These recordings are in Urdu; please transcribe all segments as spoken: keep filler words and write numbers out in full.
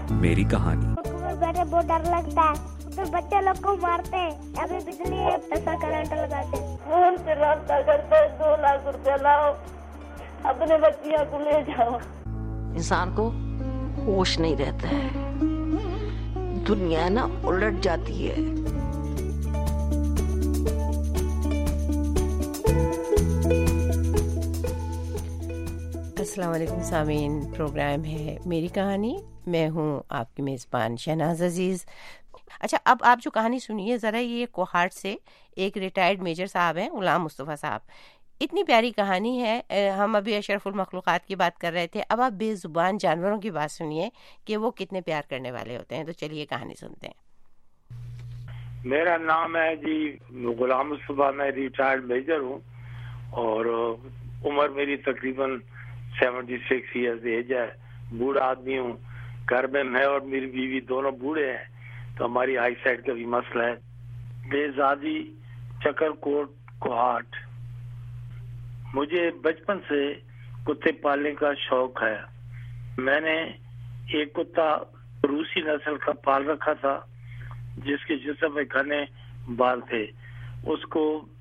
मेरी कहानी। बैठे बहुत डर लगता है, तो बच्चे लोग को मारते हैं, अभी बिजली है ऐसा करंट लगाते हैं। फोन से रास्ता करते हैं, दो लाख रुपया लाओ, अपने बच्चियों को ले जाओ। इंसान को होश नहीं रहता है, दुनिया ना उलट जाती है। अस्सलाम वालेकुम सामीन, प्रोग्राम है मेरी कहानी। मैं हूँ आपकी मेज़बान शहनाज अजीज़। अच्छा, अब आप जो कहानी सुनिए ज़रा, ये कोहाट से एक रिटायर्ड मेजर साहब हैं, गुलाम मुस्तफ़ा साहब। इतनी प्यारी कहानी है। हम अभी अशरफुल मखलूक़ात की बात कर रहे थे, अब आप बेज़ुबान जानवरों की बात सुनिए कि वो कितने प्यार करने वाले होते हैं। तो चलिए कहानी सुनते हैं। मेरा नाम है जी गुलाम मुस्तफ़ा, मैं रिटायर्ड मेजर हूँ और उम्र मेरी तकरीबन सेवेंटी सिक्स ईयर्स एज है। बूढ़ा आदमी हूँ, घर में मैं और मेरी बीवी दोनों बूढ़े हैं, तो हमारी आई साइड का भी मसला है। बेजादी, चकरकोट, कोहाट। मुझे बचपन से कुत्ते पालने का शौक है। मैंने एक कुत्ता रूसी नस्ल का पाल रखा था, जिसके जिस्म में घने बाल थे। उसको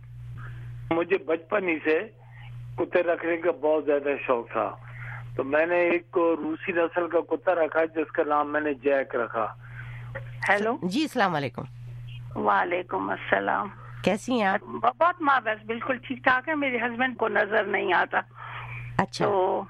मुझे बचपन ही से कुत्ते रखने का बहुत ज्यादा शौक था, तो मैंने एक रूसी नस्ल का कुत्ता रखा जिसका नाम मैंने जैक रखा। हेलो जी, अस्सलाम वालेकुम। वालेकुम अस्सलाम। कैसी हैं आप? बहुत माबस, बिल्कुल ठीक ठाक है। मेरे हस्बैंड को नजर नहीं आता। अच्छा। तो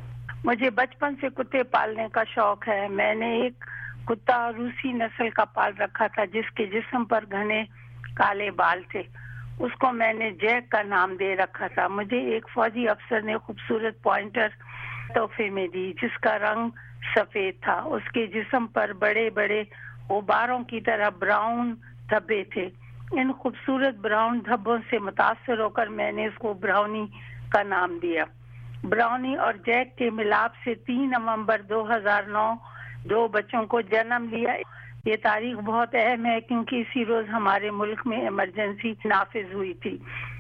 मुझे बचपन से कुत्ते पालने का शौक है। मैंने एक कुत्ता रूसी नस्ल का पाल रखा था, जिसके जिस्म पर घने काले बाल थे। उसको मैंने जैक का नाम दे रखा था। मुझे एक फौजी अफसर ने खूबसूरत पॉइंटर तोहफे में दी, जिसका रंग सफेद था। उसके जिस्म पर बड़े बड़े गुब्बारों की तरह ब्राउन धब्बे थे। इन खूबसूरत ब्राउन धब्बों से मुतासर होकर मैंने इसको ब्राउनी का नाम दिया। ब्राउनी और जैक के मिलाप से तीन नवंबर दो हज़ार नौ दो बच्चों को जन्म लिया। ये तारीख बहुत अहम है क्योंकि इसी रोज हमारे मुल्क में इमरजेंसी नाफिज हुई थी।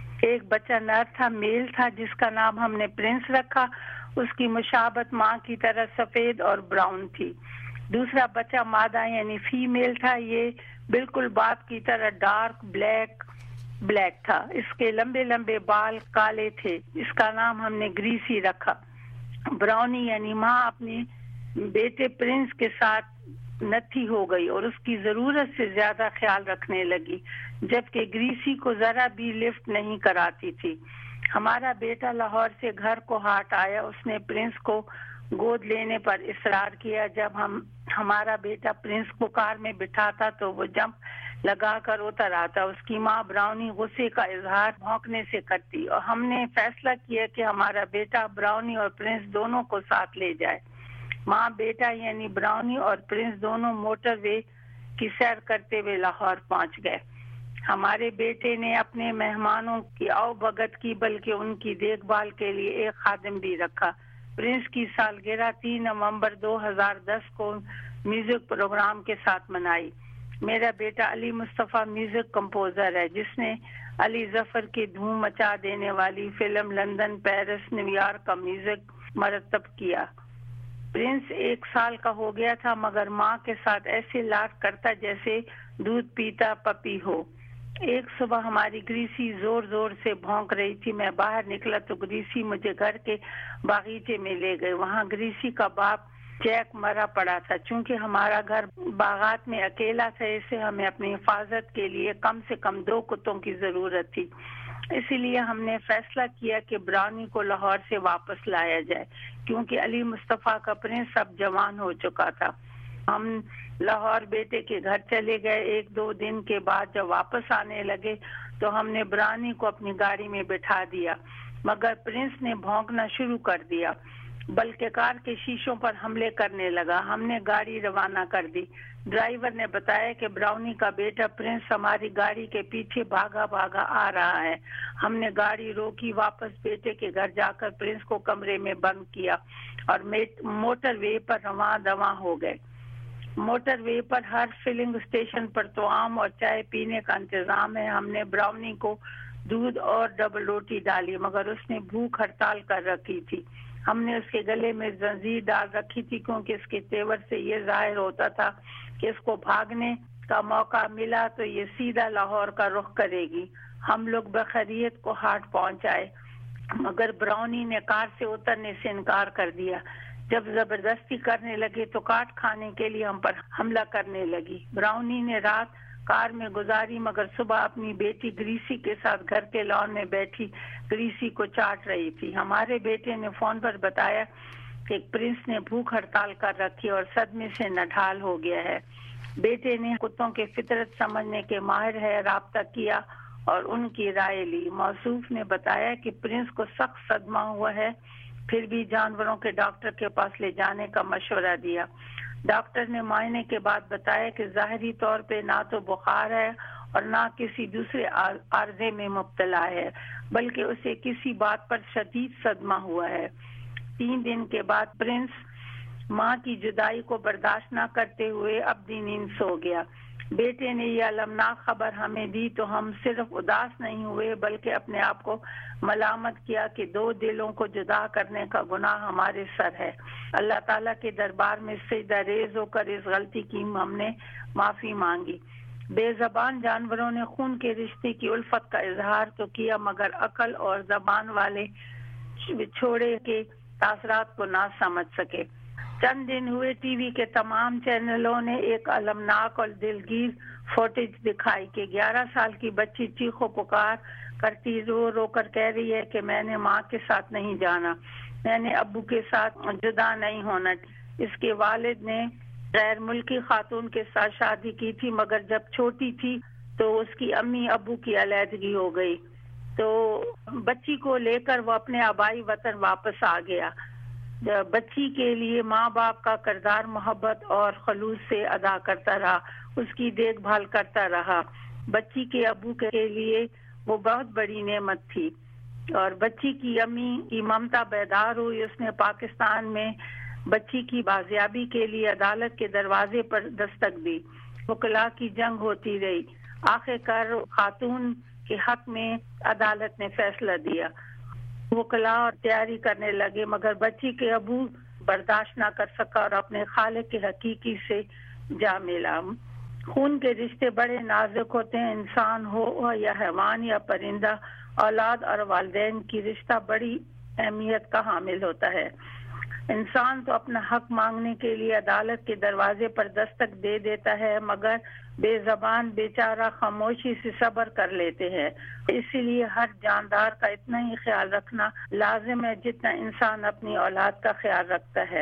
एक बच्चा नर था, मेल था, जिसका नाम हमने प्रिंस रखा। उसकी मुशाबत माँ की तरह सफेद और ब्राउन थी। दूसरा बच्चा मादा यानी फीमेल था। ये बिल्कुल बाप की तरह डार्क ब्लैक ब्लैक था। इसके लंबे लंबे बाल काले थे। इसका नाम हमने ग्रीसी रखा। ब्राउनी यानी माँ अपने बेटे प्रिंस के साथ नथी हो गई और उसकी जरूरत से ज्यादा ख्याल रखने लगी, जबकि ग्रीसी को जरा भी लिफ्ट नहीं कराती थी। हमारा बेटा लाहौर से घर को हाट आया। उसने प्रिंस को गोद लेने पर इसरार किया। जब हम हमारा बेटा प्रिंस को कार में बिठाता तो वो जंप लगा कर उतर आता। उसकी माँ ब्राउनी गुस्से का इजहार भौंकने से करती और हमने फैसला किया कि हमारा बेटा ब्राउनी और प्रिंस दोनों को साथ ले जाए। माँ बेटा यानी ब्राउनी और प्रिंस दोनों मोटरवे की सैर करते हुए लाहौर पहुंच गए। हमारे बेटे ने अपने मेहमानों की आओ भगत की, बल्कि उनकी देखभाल के लिए एक खादिम भी रखा। प्रिंस की सालगिरह तीन नवंबर दो हज़ार दस को म्यूजिक प्रोग्राम के साथ मनाई। मेरा बेटा अली मुस्तफ़ा म्यूजिक कंपोजर है, जिसने अली जफर की धूम मचा देने वाली फिल्म लंदन, पेरिस, न्यूयॉर्क का म्यूजिक मरतब किया। प्रिंस एक साल का हो गया था, मगर माँ के साथ ऐसे लाड करता जैसे दूध पीता पपी हो। एक सुबह हमारी ग्रीसी जोर जोर से भौंक रही थी। मैं बाहर निकला तो ग्रीसी मुझे घर के बागीचे में ले गए। वहाँ ग्रीसी का बाप जैक मरा पड़ा था। चूंकि हमारा घर बागात में अकेला था, इससे हमें अपनी हिफाजत के लिए कम से कम दो कुत्तों की जरूरत थी। इसीलिए हमने फैसला किया कि ब्राउनी को लाहौर से वापस लाया जाए, क्योंकि अली मुस्तफ़ा का प्रिंस अब जवान हो चुका था। हम लाहौर बेटे के घर चले गए। एक दो दिन के बाद जब वापस आने लगे तो हमने ब्राउनी को अपनी गाड़ी में बिठा दिया, मगर प्रिंस ने भौंकना शुरू कर दिया, बल्कि कार के शीशों पर हमले करने लगा। हमने गाड़ी रवाना कर दी। ड्राइवर ने बताया कि ब्राउनी का बेटा प्रिंस हमारी गाड़ी के पीछे भागा भागा आ रहा है। हमने गाड़ी रोकी, वापस बेटे के घर जाकर प्रिंस को कमरे में बंद किया और मोटर वे पर रवां दवा हो गए। मोटर वे पर हर फिलिंग स्टेशन पर तो आम और चाय पीने का इंतजाम है। हमने ब्राउनी को दूध और डबल रोटी डाली, मगर उसने भूख हड़ताल कर रखी थी। ہم نے اس کے گلے میں زنجیر ڈال رکھی تھی کیونکہ اس کے تیور سے یہ ظاہر ہوتا تھا کہ اس کو بھاگنے کا موقع ملا تو یہ سیدھا لاہور کا رخ کرے گی. ہم لوگ بخیریت کو ہاٹ پہنچائے مگر براؤنی نے کار سے اترنے سے انکار کر دیا. جب زبردستی کرنے لگے تو کاٹ کھانے کے لیے ہم پر حملہ کرنے لگی. براؤنی نے رات کار میں گزاری مگر صبح اپنی بیٹی گریسی کے ساتھ گھر کے لان میں بیٹھی گریسی کو چاٹ رہی تھی. ہمارے بیٹے نے فون پر بتایا کہ پرنس نے بھوک ہڑتال کر رکھی اور صدمے سے نڈھال ہو گیا ہے. بیٹے نے کتوں کے فطرت سمجھنے کے ماہر ہے رابطہ کیا اور ان کی رائے لی. موصوف نے بتایا کہ پرنس کو سخت صدمہ ہوا ہے پھر بھی جانوروں کے ڈاکٹر کے پاس لے جانے کا مشورہ دیا. ڈاکٹر نے معائنے کے بعد بتایا کہ ظاہری طور پہ نہ تو بخار ہے اور نہ کسی دوسرے عارضے میں مبتلا ہے بلکہ اسے کسی بات پر شدید صدمہ ہوا ہے. تین دن کے بعد پرنس ماں کی جدائی کو برداشت نہ کرتے ہوئے اپنی نیند سو گیا. بیٹے نے یہ المناک خبر ہمیں دی تو ہم صرف اداس نہیں ہوئے بلکہ اپنے آپ کو ملامت کیا کہ دو دلوں کو جدا کرنے کا گناہ ہمارے سر ہے. اللہ تعالیٰ کے دربار میں سجدہ ریز ہو کر اس غلطی کی ہم نے معافی مانگی. بے زبان جانوروں نے خون کے رشتے کی الفت کا اظہار تو کیا مگر عقل اور زبان والے چھوڑے کے تاثرات کو نہ سمجھ سکے. چند دن ہوئے ٹی وی کے تمام چینلوں نے ایک المناک اور دلگیر فوٹیج دکھائی کہ گیارہ سال کی بچی چیخو پکار کرتی رو رو کر کہہ رہی ہے کہ میں نے ماں کے ساتھ نہیں جانا, میں نے ابو کے ساتھ جدا نہیں ہونا. اس کے والد نے غیر ملکی خاتون کے ساتھ شادی کی تھی مگر جب چھوٹی تھی تو اس کی امی ابو کی علیحدگی ہو گئی تو بچی کو لے کر وہ اپنے آبائی وطن واپس آ گیا. بچی کے لیے ماں باپ کا کردار محبت اور خلوص سے ادا کرتا رہا, اس کی دیکھ بھال کرتا رہا. بچی کے ابو کے لیے وہ بہت بڑی نعمت تھی اور بچی کی امی کی ممتا بیدار ہوئی. اس نے پاکستان میں بچی کی بازیابی کے لیے عدالت کے دروازے پر دستک دی. وکلاء کی جنگ ہوتی رہی. آخر کار خاتون کے حق میں عدالت نے فیصلہ دیا. وکلاء تیاری کرنے لگے مگر بچی کے ابو برداشت نہ کر سکا اور اپنے خالق کے حقیقی سے جا ملا. خون کے رشتے بڑے نازک ہوتے ہیں, انسان ہو یا حیوان یا پرندہ. اولاد اور والدین کی رشتہ بڑی اہمیت کا حامل ہوتا ہے. انسان تو اپنا حق مانگنے کے لیے عدالت کے دروازے پر دستک دے دیتا ہے مگر بے زبان بیچارہ خاموشی سے صبر کر لیتے ہیں. اسی لیے ہر جاندار کا اتنا ہی خیال رکھنا لازم ہے جتنا انسان اپنی اولاد کا خیال رکھتا ہے.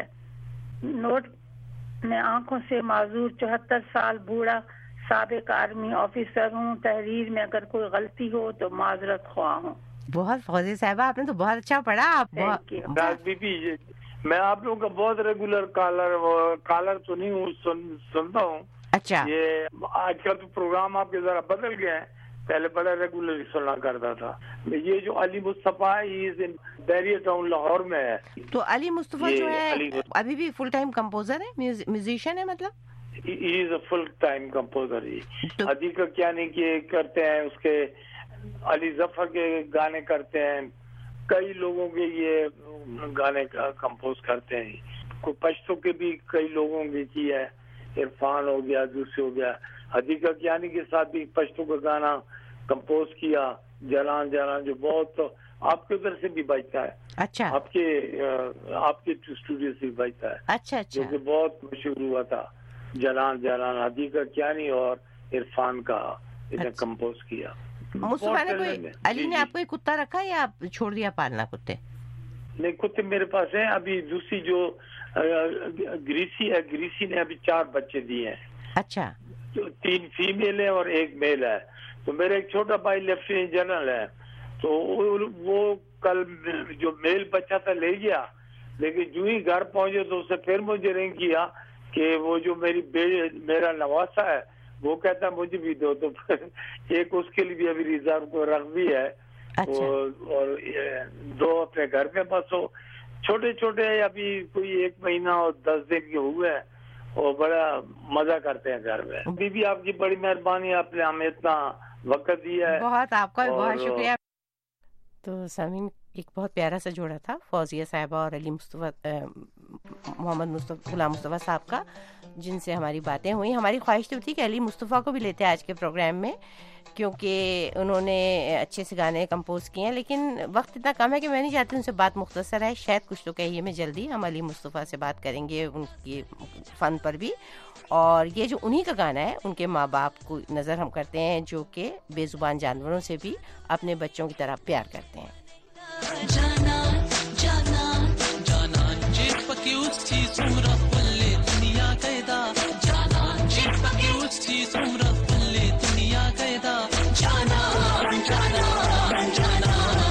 نوٹ میں آنکھوں سے معذور چوہتر سال بوڑھا سابق آرمی آفیسر ہوں. تحریر میں اگر کوئی غلطی ہو تو معذرت خواہ ہوں. بہت فوزی صاحبہ آپ نے تو بہت اچھا پڑھا. آپ بی بی میں آپ لوگوں کا بہت ریگولر کالر کالر تو نہیں ہوں, سنتا ہوں. اچھا, یہ آج کل تو پروگرام آپ کے ذرا بدل گیا ہے, پہلے بڑا ریگولر سننا کرتا تھا. یہ جو علی مصطفیٰ ہے بیریا ٹاؤن لاہور میں ہے. تو علی مصطفیٰ جو ہے ابھی بھی فل ٹائم کمپوزر ہے, میوزیشین ہے مطلب؟ ہی از اے فل ٹائم کمپوزر. حدیقت کیا نہیں کہ کرتے ہیں, اس کے علی ظفر کے گانے کرتے ہیں, کئی لوگوں کے یہ گانے کمپوز کرتے ہیں. کوئی پشتوں کے بھی کئی لوگوں کے کی ہے, عرفان ہو گیا, دوسرے ہو گیا. حدیقت کیانی کے ساتھ بھی پشتوں کا گانا کمپوز کیا, جلان جلان جو بہت آپ کے ادھر سے بھی بجتا ہے. اچھا, آپ کے آپ کے اسٹوڈیو سے بھی بجتا ہے. اچھا اچھا, جو کہ بہت مشہور ہوا تھا. جلان جلان حدیقت کیانی اور عرفان کا انہیں کمپوز کیا. مصطفیٰ نے کوئی علی نے آپ کو کتا رکھا یا آپ چھوڑ دیا پالنا کتے؟ نہیں, کتے میرے پاس ہیں. ابھی دوسری جو گریسی ہے, گریسی نے ابھی چار بچے دیے ہیں. اچھا, تین فیمیل ہے اور ایک میل ہے. تو میرا ایک چھوٹا بھائی لیفٹیننٹ جنرل ہے, تو وہ کل جو میل بچہ تھا لے گیا, لیکن جو ہی گھر پہنچے تو اسے پھر مجھے رنگ کیا کہ وہ جو میری میرا نواسا ہے وہ کہتا ہے مجھے بھی دو. تو ایک اس کے لیے بھی ابھی ریزرو کو رکھ بھی ہے. اور دو اپنے گھر میں بس ہو, چھوٹے چھوٹے ابھی کوئی ایک مہینہ اور دس دن کے ہوئے ہیں, اور بڑا مزہ کرتے ہیں گھر میں. بی بی آپ کی بڑی مہربانی, آپ نے ہمیں اتنا وقت دیا ہے. بہت آپ کا بہت شکریہ. تو سامعین ایک بہت پیارا سا جوڑا تھا فوزیہ صاحبہ اور علی مصطفیٰ محمد مصطفیٰ غلام مصطفیٰ صاحب کا، جن سے ہماری باتیں ہوئیں. ہماری خواہش تو تھی کہ علی مصطفیٰ کو بھی لیتے ہیں آج کے پروگرام میں، کیونکہ انہوں نے اچھے سے گانے کمپوز کیے ہیں، لیکن وقت اتنا کم ہے کہ میں نہیں چاہتی ان سے بات مختصر ہے. شاید کچھ تو کہیے میں جلدی ہم علی مصطفیٰ سے بات کریں گے ان کے فن پر بھی. اور یہ جو انہی کا گانا ہے ان کے ماں باپ کو نظر ہم کرتے ہیں، جو کہ بے زبان جانوروں سے بھی اپنے بچوں کی طرح پیار کرتے ہیں. جانا جانا جانا جیب پکی اس چیز عمرہ پلے دنیا قیدا، جانا جیب پکی اس چیز عمرہ پلے دنیا قیدا، جانا جانا جانا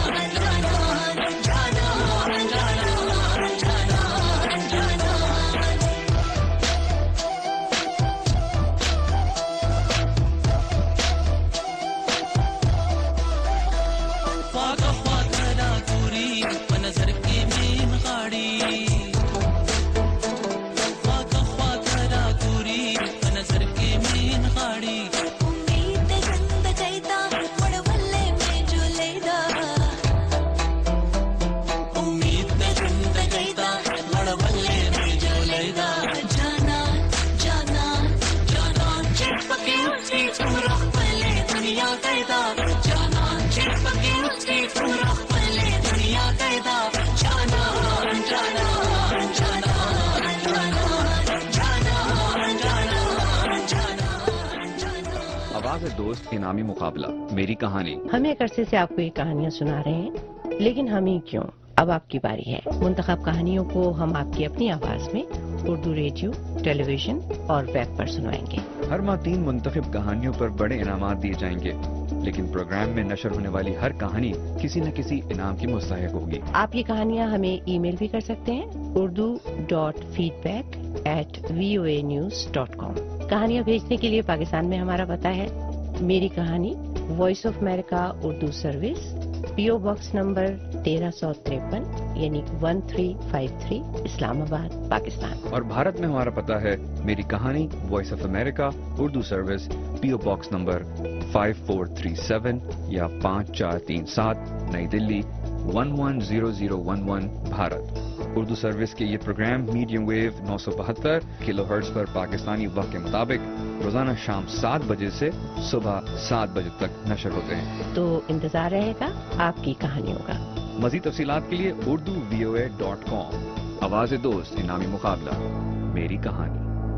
دوست انعامی مقابلہ میری کہانی. ہم ایک عرصے سے آپ کو یہ کہانیاں سنا رہے ہیں، لیکن ہم ہی کیوں، اب آپ کی باری ہے. منتخب کہانیوں کو ہم آپ کی اپنی آواز میں اردو ریڈیو، ٹیلی ویژن اور ویب پر سنوائیں گے. ہر ماہ تین منتخب کہانیوں پر بڑے انعامات دیے جائیں گے، لیکن پروگرام میں نشر ہونے والی ہر کہانی کسی نہ کسی انعام کی مستحق ہوگی. آپ یہ کہانیاں ہمیں ای میل بھی کر سکتے ہیں، Urdu dot feedback at V O A news dot com. کہانیاں بھیجنے کے لیے پاکستان میں ہمارا پتہ ہے میری کہانی، voice of America Urdu service, P O box number تیرہ سو تریپن یعنی one three five three, Islamabad, Pakistan. اور بھارت میں ہمارا پتہ ہے میری کہانی، voice of America Urdu service, P O box number five four three seven یا پانچ چار تین سات، New Delhi one one zero zero one one, Bharat. Urdu service کے یہ پروگرام میڈیم ویو نو سو بہتر کلو ہرٹز پر پاکستانی وقت کے مطابق روزانہ شام سات بجے سے صبح سات بجے تک نشر ہوتے ہیں. تو انتظار رہے گا آپ کی کہانیوں کا. مزید تفصیلات کے لیے Urdu V O A dot کام. آواز دوست انعامی مقابلہ میری کہانی.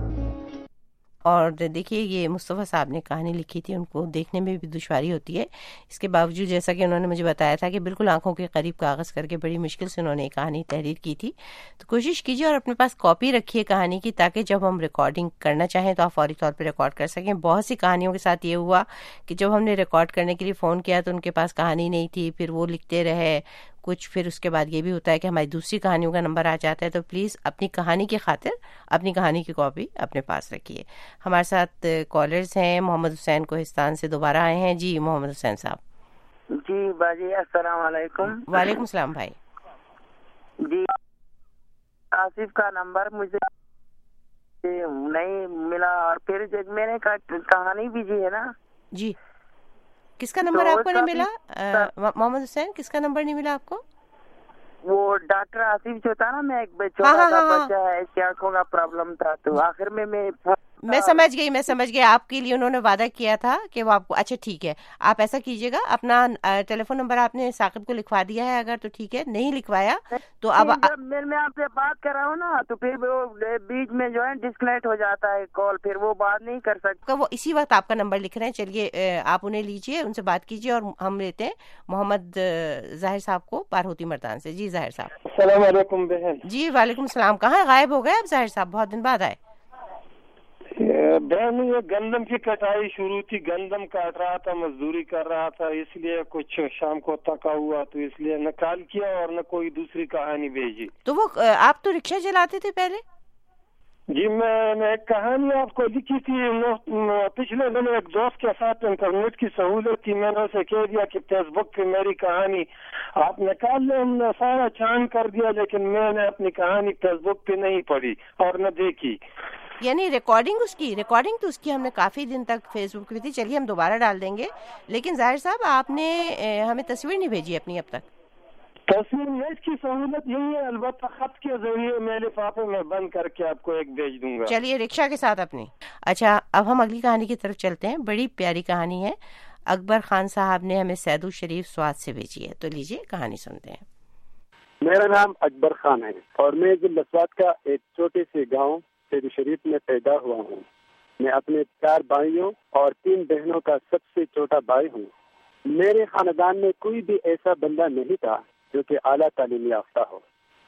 اور دیکھیے یہ مصطفیٰ صاحب نے کہانی لکھی تھی، ان کو دیکھنے میں بھی دشواری ہوتی ہے، اس کے باوجود جیسا کہ انہوں نے مجھے بتایا تھا کہ بالکل آنکھوں کے قریب کاغذ کر کے بڑی مشکل سے انہوں نے کہانی تحریر کی تھی. تو کوشش کیجیے اور اپنے پاس کاپی رکھیے کہانی کی، تاکہ جب ہم ریکارڈنگ کرنا چاہیں تو آپ فوری طور پہ ریکارڈ کر سکیں. بہت سی کہانیوں کے ساتھ یہ ہوا کہ جب ہم نے ریکارڈ کرنے کے لیے فون کیا تو ان کے پاس کہانی نہیں تھی، پھر وہ لکھتے رہے کچھ، پھر اس کے بعد یہ بھی ہوتا ہے کہ ہماری دوسری کہانیوں کا نمبر آ جاتا ہے. تو پلیز اپنی کہانی کی خاطر اپنی کہانی کی کاپی اپنے پاس رکھیے. ہمارے ساتھ کالرز ہیں، محمد حسین کوہستان سے دوبارہ آئے ہیں. جی محمد حسین صاحب. جی باجی السلام علیکم. وعلیکم السلام بھائی. جی آصف کا نمبر مجھے نہیں ملا، اور پھر جب میں نے کہانی بھیجی ہے نا. جی کس کا نمبر آپ کو نہیں ملا محمد حسین؟ کس کا نمبر نہیں ملا آپ کو؟ وہ ڈاکٹر آصف جو تھا نا، میں ایک چھوٹا سا بچہ ہے، اس کی آنکھوں کا پرابلم تھا، تو آخر میں میں میں سمجھ گئی میں سمجھ گئی آپ کے لیے انہوں نے وعدہ کیا تھا کہ وہ آپ کو. اچھا ٹھیک ہے، آپ ایسا کیجیے گا، اپنا ٹیلی فون نمبر آپ نے ثاقب کو لکھوا دیا ہے اگر تو ٹھیک ہے، نہیں لکھوایا تو اب میں آپ سے بات کر رہا ہوں نا، تو پھر وہ بیچ میں جو ہے ڈسکنیکٹ ہو جاتا ہے کال، پھر وہ بات نہیں کر سکتا. وہ اسی وقت آپ کا نمبر لکھ رہے ہیں. چلیے آپ انہیں لیجیے، ان سے بات کیجیے، اور ہم لیتے ہیں محمد ظاہر صاحب کو پارہوتی مردان سے. جی ظاہر صاحب. السلام علیکم بہن. جی وعلیکم السلام. کہاں غائب ہو گئے اب ظاہر صاحب؟ بہت دن بعد آئے. بہن یہ گندم کی کٹائی شروع تھی، گندم کاٹ رہا تھا، مزدوری کر رہا تھا، اس لیے کچھ شام کو تھکا ہوا، تو اس لیے نہ کال کیا اور نہ کوئی دوسری کہانی بھیجی. تو وہ آپ تو رکشہ چلاتے تھے پہلے؟ جی میں نے ایک کہانی آپ کو لکھی تھی پچھلے دنوں، ایک دوست کے ساتھ انٹرنیٹ کی سہولت تھی، میں نے اسے کہہ دیا کہ فیس بک پہ میری کہانی آپ نکال لیں. ہم نے سارا چھان کر دیا، لیکن میں نے اپنی کہانی فیس بک پہ نہیں پڑھی اور نہ دیکھی. یعنی ریکارڈنگ اس کی ریکارڈنگ تو اس کی ہم نے کافی دن تک فیس بک پہ تھی. چلیے ہم دوبارہ ڈال دیں گے، لیکن ظاہر صاحب آپ نے ہمیں تصویر نہیں بھیجی اپنی اب تک. توصیل میچ کی سہولت یہی ہے، البتہ خط کے ذریعے میں لفافے میں بند کر کے آپ کو ایک بھیج دوں گا. چلیے رکشا کے ساتھ اپنی. اچھا اب ہم اگلی کہانی کی طرف چلتے ہیں. بڑی پیاری کہانی ہے، اکبر خان صاحب نے ہمیں سید الشریف سوات سے بھیجی ہے، تو لیجیے کہانی سنتے ہیں. میرا نام اکبر خان ہے اور میں ضلع سوات کا ایک چھوٹے سے گاؤں سید الشریف میں پیدا ہوا ہوں. میں اپنے چار بھائیوں اور تین بہنوں کا سب سے چھوٹا بھائی ہوں. میرے خاندان میں کوئی بھی ایسا بندہ نہیں تھا جو کہ اعلیٰ تعلیم یافتہ ہو.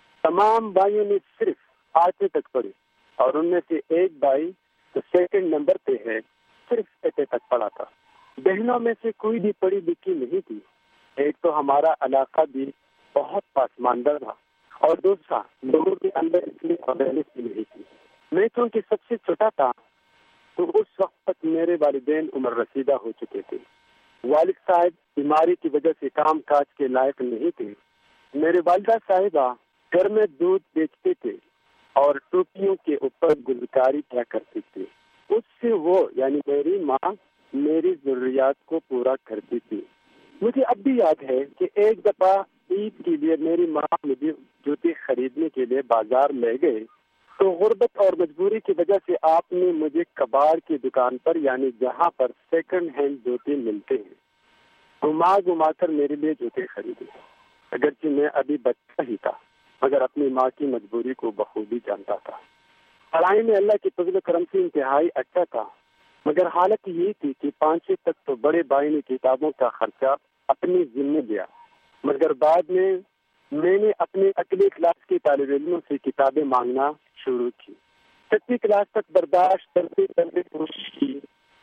تمام بھائیوں نے صرف آٹھویں تک پڑھی اور ان میں سے ایک بھائی جو سیکنڈ نمبر پہ ہے صرف ایٹے تک پڑھا تھا. بہنوں میں سے کوئی بھی پڑھی لکھی نہیں تھی. ایک تو ہمارا علاقہ بھی بہت پسماندہ تھا اور دوسرا لوگوں کے اندر اتنی اویئرنیس بھی نہیں تھی. میں چونکہ سب سے چھوٹا تھا تو اس وقت تک میرے والدین عمر رسیدہ ہو چکے تھے. والد صاحب بیماری کی وجہ سے کام کاج کے لائق نہیں تھے. میرے والدہ صاحبہ گھر میں دودھ بیچتے تھے اور ٹوپیوں کے اوپر گلوکاری کیا کرتے تھے. اس سے وہ یعنی میری ماں میری ضروریات کو پورا کرتی تھی. مجھے اب بھی یاد ہے کہ ایک دفعہ عید کے لیے میری ماں مجھے جوتے خریدنے کے لیے بازار لے گئے تو غربت اور مجبوری کی وجہ سے آپ نے مجھے کباڑ کی دکان پر یعنی جہاں پر سیکنڈ ہینڈ جوتے ملتے ہیں گھما گھما کر میرے لیے جوتے خریدے. اگرچہ میں ابھی بچہ ہی تھا مگر اپنی ماں کی مجبوری کو بخوبی جانتا تھا. پڑھائی میں اللہ کے فضل و کرم سے انتہائی اچھا تھا مگر حالت یہ تھی کہ پانچویں تک تو بڑے بھائی نے کتابوں کا خرچہ اپنی ذمہ لیا مگر بعد میں میں نے اپنے اگلے کلاس کے طالب علموں سے کتابیں مانگنا شروع کی. چھٹویں کلاس تک برداشت کرتے کرتے کوشش کی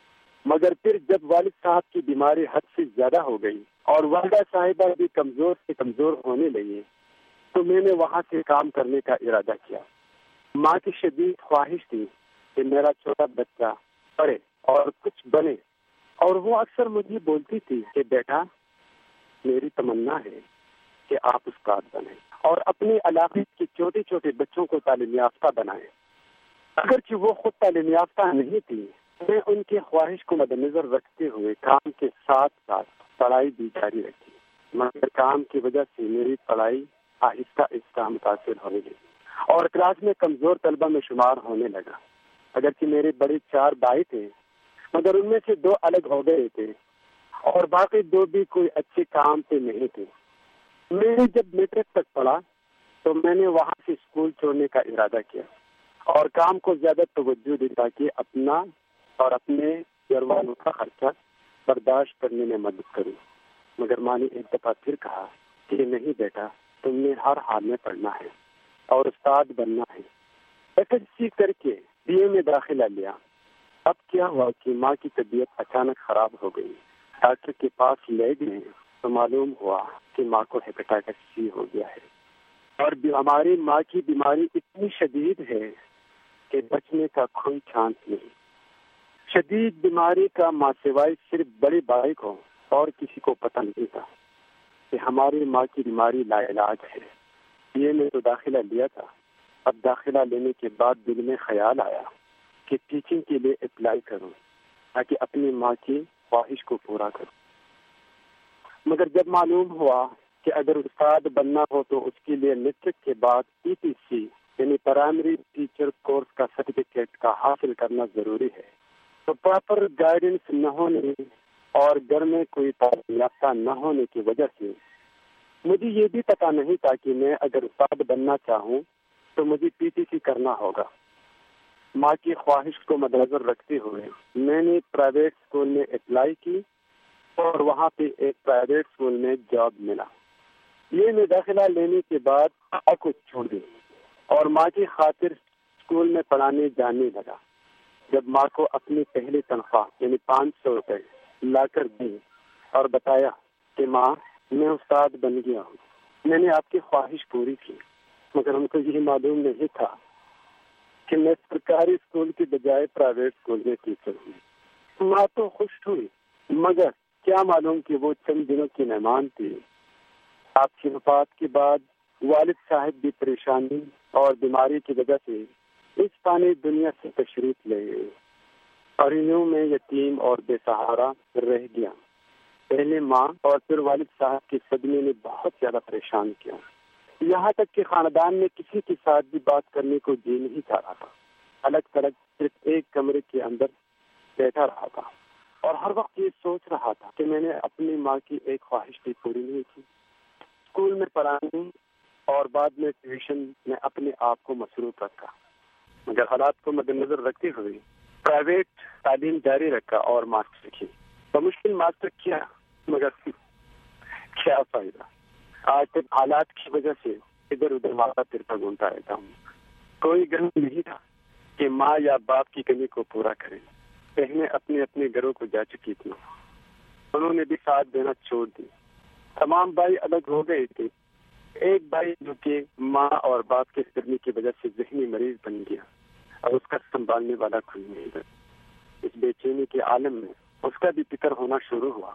مگر پھر جب والد صاحب کی بیماری حد سے زیادہ ہو گئی اور والدہ صاحبہ بھی کمزور سے کمزور ہونے لگی تو میں نے وہاں سے کام کرنے کا ارادہ کیا. ماں کی شدید خواہش تھی کہ میرا چھوٹا بچہ پڑھے اور کچھ بنے اور وہ اکثر مجھے بولتی تھی کہ بیٹا میری تمنا ہے کہ آپ استاد بنیں اور اپنے علاقے کے چھوٹے چھوٹے بچوں کو تعلیم یافتہ بنائیں. اگرچہ وہ خود تعلیم یافتہ نہیں تھی میں ان کی خواہش کو مد نظر رکھتے ہوئے کام کے ساتھ ساتھ پڑھائی بھی جاری رکھی مگر کام کی وجہ سے میری پڑھائی آہستہ آہستہ متاثر ہونے لگی اور کلاس میں کمزور طلبہ میں شمار ہونے لگا. اگرچہ میرے بڑے چار بھائی تھے مگر ان میں سے دو الگ ہو گئے تھے اور باقی دو بھی کوئی اچھے کام پہ نہیں تھے. میں نے جب میٹرک تک پڑھا تو میں نے وہاں سے اسکول چھوڑنے کا ارادہ کیا اور کام کو زیادہ توجہ دی تاکہ اپنا اور اپنے گھر والوں کا خرچہ برداشت کرنے میں مدد کروں. مگر ماں نے ایک دفعہ پھر کہا کہ نہیں بیٹا تم نے ہر حال میں پڑھنا ہے اور استاد بننا ہے. ایس ایس سی کر کے بی اے میں داخلہ لیا. اب کیا ہوا کہ ماں کی طبیعت اچانک خراب ہو گئی. ڈاکٹر کے پاس لے گئے تو معلوم ہوا کہ ماں کو ہیپیٹائٹس سی ہو گیا ہے اور ہماری ماں کی بیماری اتنی شدید ہے کہ بچنے کا کوئی چانس نہیں. شدید بیماری کا ماں سوائے صرف بڑے بھائی کو اور کسی کو پتہ نہیں تھا کہ ہماری ماں کی بیماری لا علاج ہے. یہ میں تو داخلہ لیا تھا. اب داخلہ لینے کے بعد دل میں خیال آیا کہ ٹیچنگ کے لیے اپلائی کروں تاکہ اپنی ماں کی خواہش کو پورا کروں. مگر جب معلوم ہوا کہ اگر استاد بننا ہو تو اس کے لیے میٹرک کے بعد پی ٹی سی یعنی پرائمری ٹیچر کورس کا سرٹیفکیٹ کا حاصل کرنا ضروری ہے تو پراپر گائیڈنس نہ ہونے اور گھر میں کوئی تعلیم یافتہ نہ ہونے کی وجہ سے مجھے یہ بھی پتا نہیں تھا کہ میں اگر استاد بننا چاہوں تو مجھے پی ٹی سی کرنا ہوگا. ماں کی خواہش کو مد نظر رکھتے ہوئے میں نے پرائیویٹ اسکول میں اپلائی کی اور وہاں پہ ایک پرائیویٹ اسکول میں جاب ملا. یہ میں داخلہ لینے کے بعد ماں کو چھوڑ دی اور ماں کی خاطر اسکول میں پڑھانے جانے لگا. جب ماں کو اپنی پہلی تنخواہ یعنی پانچ سو روپے لا کر دی اور بتایا کہ ماں میں استاد بن گیا ہوں, میں نے آپ کی خواہش پوری کی مگر ہم کو یہ معلوم نہیں تھا کہ میں سرکاری اسکول کی بجائے پرائیویٹ اسکول میں ٹیچر ہوں. ماں تو خوش ہوئی مگر کیا معلوم کہ وہ چند دنوں کی مہمان تھی. آپ کی وفات کے بعد والد صاحب بھی پریشانی اور بیماری کی وجہ سے اس فانی دنیا سے تشریف لے گئے اور یوں میں یتیم اور بے سہارا رہ گیا. پہلے ماں اور پھر والد صاحب کے صدمے نے بہت زیادہ پریشان کیا، یہاں تک کہ خاندان میں کسی کے ساتھ بھی بات کرنے کو جی نہیں چاہ رہا تھا۔ الگ تھلگ صرف ایک کمرے کے اندر بیٹھا رہا تھا اور ہر وقت یہ سوچ رہا تھا کہ میں نے اپنی ماں کی ایک خواہش بھی پوری نہیں کی۔ اسکول میں پڑھانے اور بعد میں ٹیوشن میں اپنے آپ کو مصروف رکھا، مگر حالات کو مد نظر رکھتے ہوئے پرائیویٹ تعلیم جاری رکھا اور ماسٹر کی۔ بمشکل ماسٹر کیا، مگر کیا فائدہ؟ آج تک حالات کی وجہ سے ادھر ادھر ماتا پھرتا گھومتا رہتا ہوں۔ کوئی گھر نہیں تھا کہ ماں یا باپ کی کمی کو پورا کرے۔ بہنیں اپنے اپنے گھروں کو جا چکی تھی، انہوں نے بھی ساتھ دینا چھوڑ دی۔ تمام بھائی الگ ہو گئے تھے۔ ایک بھائی جو کہ ماں اور باپ کے صدمے کی وجہ سے ذہنی مریض بن گیا اور اس کا سنبھالنے والا کوئی نہیں تھا۔ اس بے چینی کے عالم میں اس کا بھی فکر ہونا شروع ہوا۔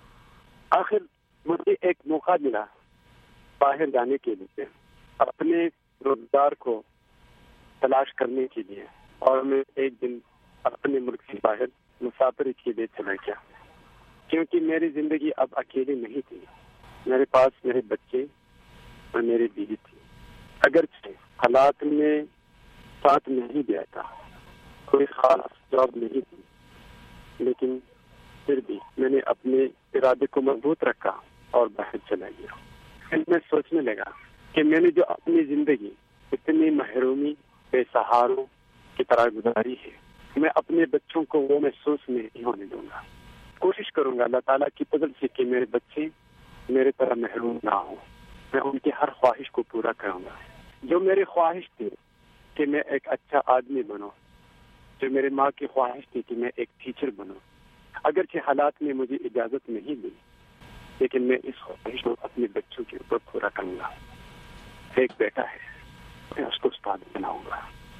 آخر مجھے ایک موقع ملا باہر جانے کے لیے، اپنے روزگار کو تلاش کرنے کے لیے، اور میں ایک دن اپنے ملک سے باہر مسافری کے لیے چلا گیا، کیونکہ میری زندگی اب اکیلی نہیں تھی۔ میرے پاس میرے بچے اور میری بیوی تھی۔ اگرچہ حالات میں ساتھ نہیں دیا تھا، کوئی خاص جاب نہیں تھی، لیکن پھر بھی میں نے اپنے ارادے کو مضبوط رکھا اور باہر چلا گیا۔ پھر میں سوچنے لگا کہ میں نے جو اپنی زندگی اتنی محرومی بے سہاروں کی طرح گزاری ہے، میں اپنے بچوں کو وہ محسوس نہیں ہونے دوں گا۔ کوشش کروں گا اللہ تعالیٰ کی فضل سے کہ میرے بچے میرے طرح محروم نہ ہوں۔ میں ان کی ہر خواہش کو پورا کروں گا۔ جو میری خواہش تھی کہ میں ایک اچھا آدمی بنوں، جو میرے ماں کی خواہش تھی کہ میں ایک ٹیچر بنوں، اگرچہ حالات نے مجھے اجازت نہیں دی، لیکن میں اس خواہش کو اپنے بچوں کے اوپر پورا کروں گا۔ ایک بیٹا ہے، میں اس کو استاد بناؤں گا،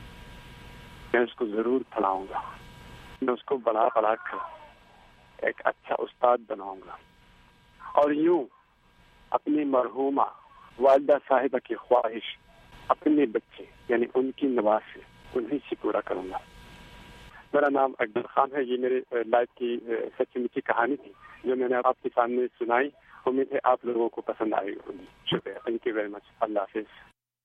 میں اس کو ضرور پڑھاؤں گا، میں اس کو بڑا بڑا کر ایک اچھا استاد بناؤں گا، اور یوں اپنی مرحومہ والدہ صاحبہ کی خواہش اپنے بچے یعنی ان کی نواز سے انہیں سے پورا کروں گا۔ میرا نام اکبر خان ہے۔ یہ میرے لائف کی سچی مچی کہانی تھی جو میں نے آپ کے سامنے سنائی۔ امید ہے آپ لوگوں کو پسند آئے گی۔ شکریہ، تھینک یو ویری مچ، اللہ حافظ۔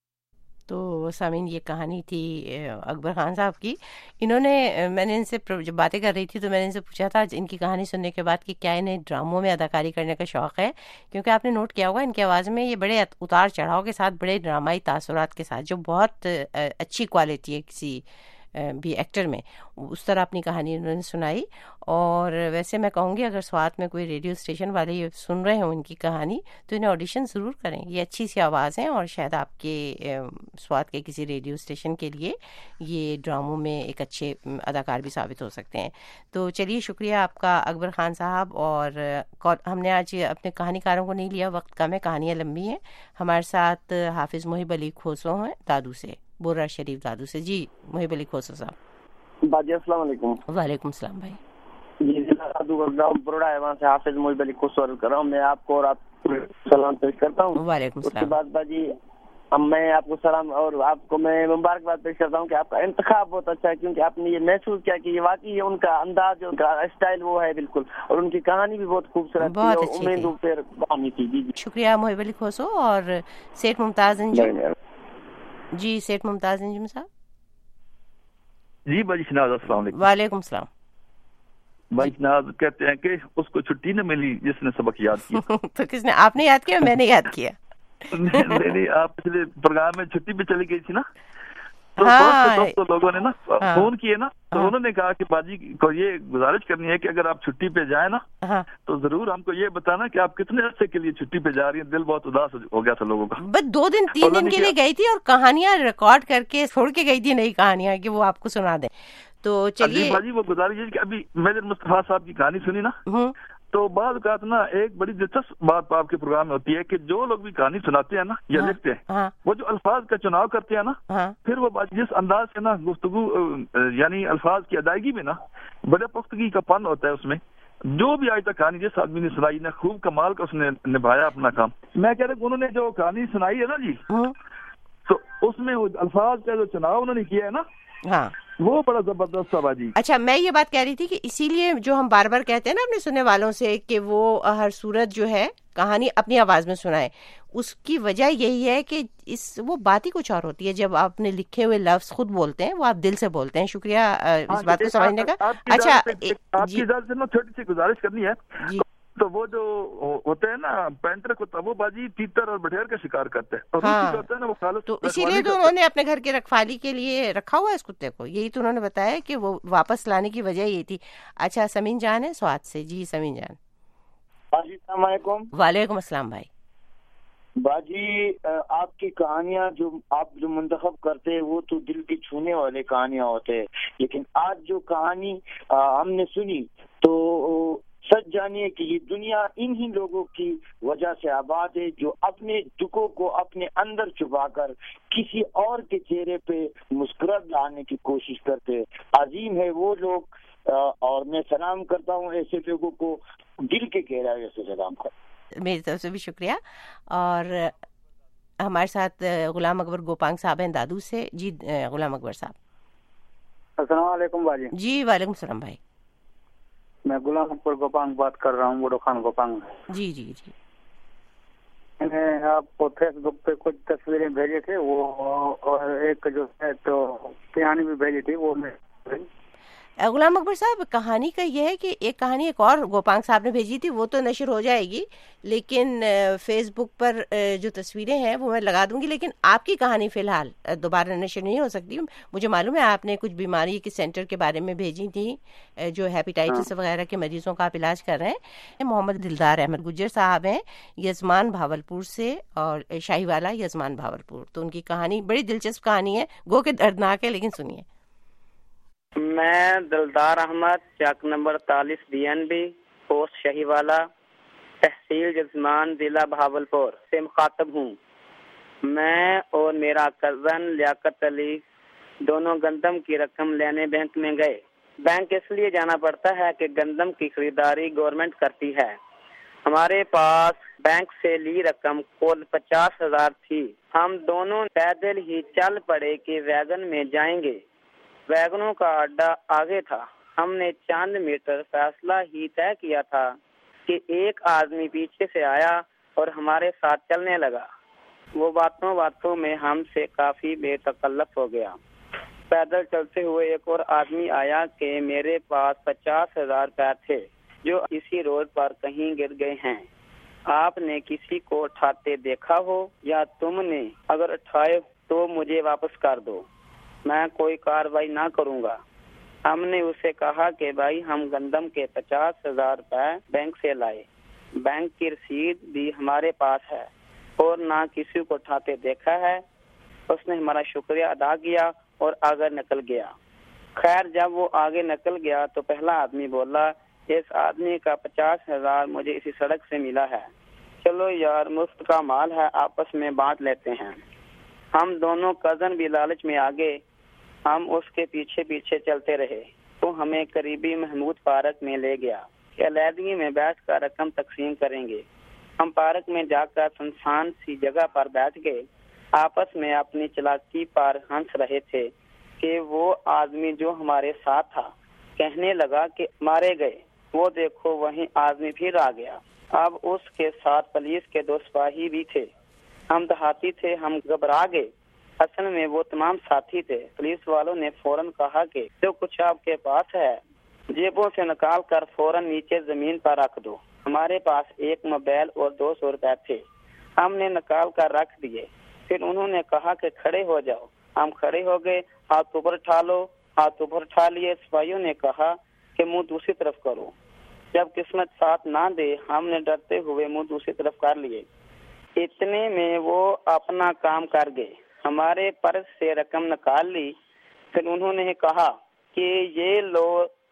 تو سامعین، یہ کہانی تھی اکبر خان صاحب کی۔ انہوں نے، میں نے ان سے جب باتیں کر رہی تھی تو میں نے ان سے پوچھا تھا ان کی کہانی سننے کے بعد کہ کیا انہیں ڈراموں میں اداکاری کرنے کا شوق ہے، کیونکہ آپ نے نوٹ کیا ہوگا ان کی آواز میں یہ بڑے اتار چڑھاؤ کے ساتھ، بڑے ڈرامائی تاثرات کے ساتھ، جو بہت اچھی کوالٹی ہے کسی بھی ایکٹر میں، اس طرح اپنی کہانی انہوں نے سنائی۔ اور ویسے میں کہوں گی اگر سوات میں کوئی ریڈیو اسٹیشن والے یہ سن رہے ہوں ان کی کہانی تو انہیں آڈیشن ضرور کریں۔ یہ اچھی سی آواز ہیں اور شاید آپ کے سوات کے کسی ریڈیو اسٹیشن کے لیے یہ ڈراموں میں ایک اچھے اداکار بھی ثابت ہو سکتے ہیں۔ تو چلیے، شکریہ آپ کا اکبر خان صاحب۔ اور ہم نے آج اپنے کہانی کاروں کو نہیں لیا، وقت کم ہے، کہانیاں لمبی ہیں۔ ہمارے ساتھ حافظ محب علی کھوسو ہیں دادو سے، بورہ شریف دادو سے۔ جی محب علی کھوسو صاحب۔ باجی السلام علیکم۔ وعلیکم السلام بھائی۔ جی دادو گاؤں بروڑا ہے، وہاں سے حافظ محب علی کھوسو کر رہا ہوں۔ میں آپ کو اور آپ کو سلام پیش کرتا ہوں۔ وعلیکم السلام۔ اس کے بعد باجی اب میں آپ کو سلام اور آپ کو میں مبارکباد پیش کرتا ہوں کہ آپ کا انتخاب بہت اچھا ہے، کیونکہ آپ نے یہ محسوس کیا کہ یہ واقعی ان کا انداز، ان کا اسٹائل وہ ہے بالکل، اور ان کی کہانی بھی بہت خوبصورت تھی اور امیدوں پھر بانی تھی۔ جی جی شکریہ محب علی کھوسو۔ اور سیٹھ ممتاز انجم۔ جی سیٹھ ممتاز انجم صاحب۔ جی بھائی شناز السلام علیکم۔ وعلیکم السلام۔ بھائی شناز کہتے ہیں کہ اس کو چھٹی نہ ملی جس نے سبق یاد کیا۔ تو کس نے؟ آپ نے یاد کیا؟ میں نے یاد کیا۔ نہیں، آپ پچھلے پروگرام میں چھٹی پہ چلی گئی تھی نا، تو لوگوں نے نا فون کیے نا، تو انہوں نے کہا کہ باجی کو یہ گزارش کرنی ہے کہ اگر آپ چھٹی پہ جائیں نا تو ضرور ہم کو یہ بتانا کہ آپ کتنے عرصے کے لیے چھٹی پہ جا رہی ہیں۔ دل بہت اداس ہو گیا تھا لوگوں کا۔ بس دو دن تین دن کے لیے گئی تھی اور کہانیاں ریکارڈ کر کے چھوڑ کے گئی تھی، نئی کہانیاں کہ وہ آپ کو سنا دیں۔ تو چلیے باجی، وہ گزارش ہے کہ ابھی میجر مصطفیٰ صاحب کی کہانی سنی نا، تو بعض اوقات نا ایک بڑی دلچسپ بات آپ کے پروگرام میں ہوتی ہے کہ جو لوگ بھی کہانی سناتے ہیں نا یا لکھتے ہیں، وہ جو الفاظ کا چناؤ کرتے ہیں نا، پھر وہ جس انداز سے نا گفتگو یعنی الفاظ کی ادائیگی میں نا بڑے پختگی کا پن ہوتا ہے اس میں۔ جو بھی آج تک کہانی جس آدمی نے سنائی نا، خوب کمال کا اس نے نبھایا اپنا کام۔ میں کہہ رہا ہوں انہوں نے جو کہانی سنائی ہے نا جی، تو اس میں الفاظ کا جو چناؤ انہوں نے کیا ہے نا، वो बड़ा जबरदस्त था बाजी। अच्छा, मैं ये बात कह रही थी कि इसीलिए जो हम बार बार कहते हैं ना अपने सुनने वालों से कि वो हर सूरत जो है कहानी अपनी आवाज में सुनाए, उसकी वजह यही है कि इस वो बात ही कुछ और होती है जब आप अपने लिखे हुए लफ्ज खुद बोलते हैं, वो आप दिल से बोलते हैं। शुक्रिया इस बात को समझने का। अच्छा, आपकी इजाजत से छोटी सी गुजारिश करनी है जी। तो वो जो होते हैं ना पैंतर कुत्ता, वो बाजी तीतर और बटेर का शिकार करते हैं और हाँ। होता है ना वो खालस, तो इसीलिए तो उन्होंने अपने घर की रखवाली के लिए रखा हुआ है इस कुत्ते को। यही तो उन्होंने बताया कि वो वापस लाने की वजह यही थी। अच्छा, समीन जान है स्वाद से। जी समीन जान। वालेकुम अस्सलाम भाई। बाजी, आपकी कहानियां जो आप जो मुंतखब करते हैं वो तो दिल की छूने वाली कहानियां होते हैं, लेकिन आज जो कहानी हमने सुनी तो सच जानिए कि ये दुनिया इन्हीं लोगों की वजह से आबाद है जो अपने दुखों को अपने अंदर छुपाकर किसी और के चेहरे पे मुस्कुराहट लाने की कोशिश करते हैं। अजीम है वो लोग, और मैं सलाम करता हूँ ऐसे लोगों को, दिल के गहराई से सलाम करता। मेरी तरफ से भी शुक्रिया। और हमारे साथ गुलाम अकबर गोपांग साहब हैं दादू से। जी गुलाम अकबर साहब। अस्सलाम वालेकुम बाजी। जी वालेकुम सलाम भाई। मैं गुलाम अकबर गोपांग बात कर रहा हूँ, बड़ो खान गोपांग। जी जी जी। मैंने आपको फेसबुक पे कुछ तस्वीरें भेजे थे, वो और एक जो है तो कहानी भी भेजी थी, वो मैं गुलाम अकबर साहब कहानी का यह है कि एक कहानी एक और गोपांग साहब ने भेजी थी, वो तो नशर हो जाएगी, लेकिन फेसबुक पर जो तस्वीरें हैं वो मैं लगा दूंगी, लेकिन आपकी कहानी फिलहाल दोबारा नशर नहीं हो सकती। मुझे मालूम है आपने कुछ बीमारी के सेंटर के बारे में भेजी थी, जो हेपेटाइटिस वगैरह के मरीजों का आप इलाज कर रहे हैं। मोहम्मद दिलदार अहमद गुज्जर साहब हैं यजमान भावलपुर से, और शाहीवाला यजमान भावलपुर। तो उनकी कहानी बड़ी दिलचस्प कहानी है, गो के दर्दनाक है, लेकिन सुनिए। मैं दिलदार अहमद, चक नंबर तालीस B N B, post Shahiwala, तहसील जजमान, जिला भावलपुर से मुखातब हूँ। मैं और मेरा कजन लियाकत अली दोनों गंदम की रकम लेने बैंक में गए। बैंक इसलिए जाना पड़ता है कि गंदम की खरीदारी गवर्नमेंट करती है। हमारे पास बैंक से ली रकम कुल पचास हजार थी। हम दोनों पैदल ही चल पड़े कि वैगन में जाएंगे। वैगनों का अड्डा आगे था। हमने चंद मीटर फासला ही तय किया था कि एक आदमी पीछे से आया और हमारे साथ चलने लगा। वो बातों बातों में हमसे काफी बेतकल्लफ हो गया। पैदल चलते हुए एक और आदमी आया कि मेरे पास पचास हजार रुपये थे जो इसी रोड पर कहीं गिर गए हैं। आपने किसी को उठाते देखा हो या तुमने? अगर उठाए तो मुझे वापस कर दो, मैं कोई कार्रवाई ना करूंगा। हमने उसे कहा कि भाई हम गंदम के पचास हजार रुपए बैंक से लाए, बैंक की रसीद भी हमारे पास है और ना किसी को उठाते देखा है। उसने हमारा शुक्रिया अदा किया और आगे निकल गया। खैर जब वो आगे निकल गया तो पहला आदमी बोला, इस आदमी का पचास हजार मुझे इसी सड़क से मिला है, चलो यार मुफ्त का माल है, आपस में बांट लेते हैं। हम दोनों कजन भी लालच में आ गए। हम उसके पीछे पीछे चलते रहे तो हमें करीबी महमूद पार्क में ले गया कि अलहदगी में बैठ कर रकम तकसीम करेंगे। हम पार्क में जाकर सुनसान सी जगह पर बैठ गए। आपस में अपनी चालाकी पर हंस रहे थे कि वो आदमी जो हमारे साथ था कहने लगा कि मारे गए, वो देखो वहीं आदमी फिर आ गया। अब उसके साथ पुलिस के दो सिपाही भी थे। हम देहाती थे, हम घबरा गए। असल में वो तमाम साथी थे। पुलिस वालों ने फौरन कहा कि जो कुछ आपके पास है जेबों से निकाल कर फौरन नीचे जमीन पर रख दो। हमारे पास एक मोबाइल और दो सौ रुपए थे, हमने निकाल कर रख दिए। फिर उन्होंने कहा कि खड़े हो जाओ। हम खड़े हो गए। हाथ ऊपर उठा लो। हाथ ऊपर उठा लिए। सिपाहियों ने कहा कि मुंह दूसरी तरफ करो। जब किस्मत साथ ना दे हमने डरते हुए मुंह दूसरी तरफ कर लिए। इतने में वो अपना काम कर गए। हमारे पर्स से रकम निकाल ली। फिर उन्होंने कहा कि ये लो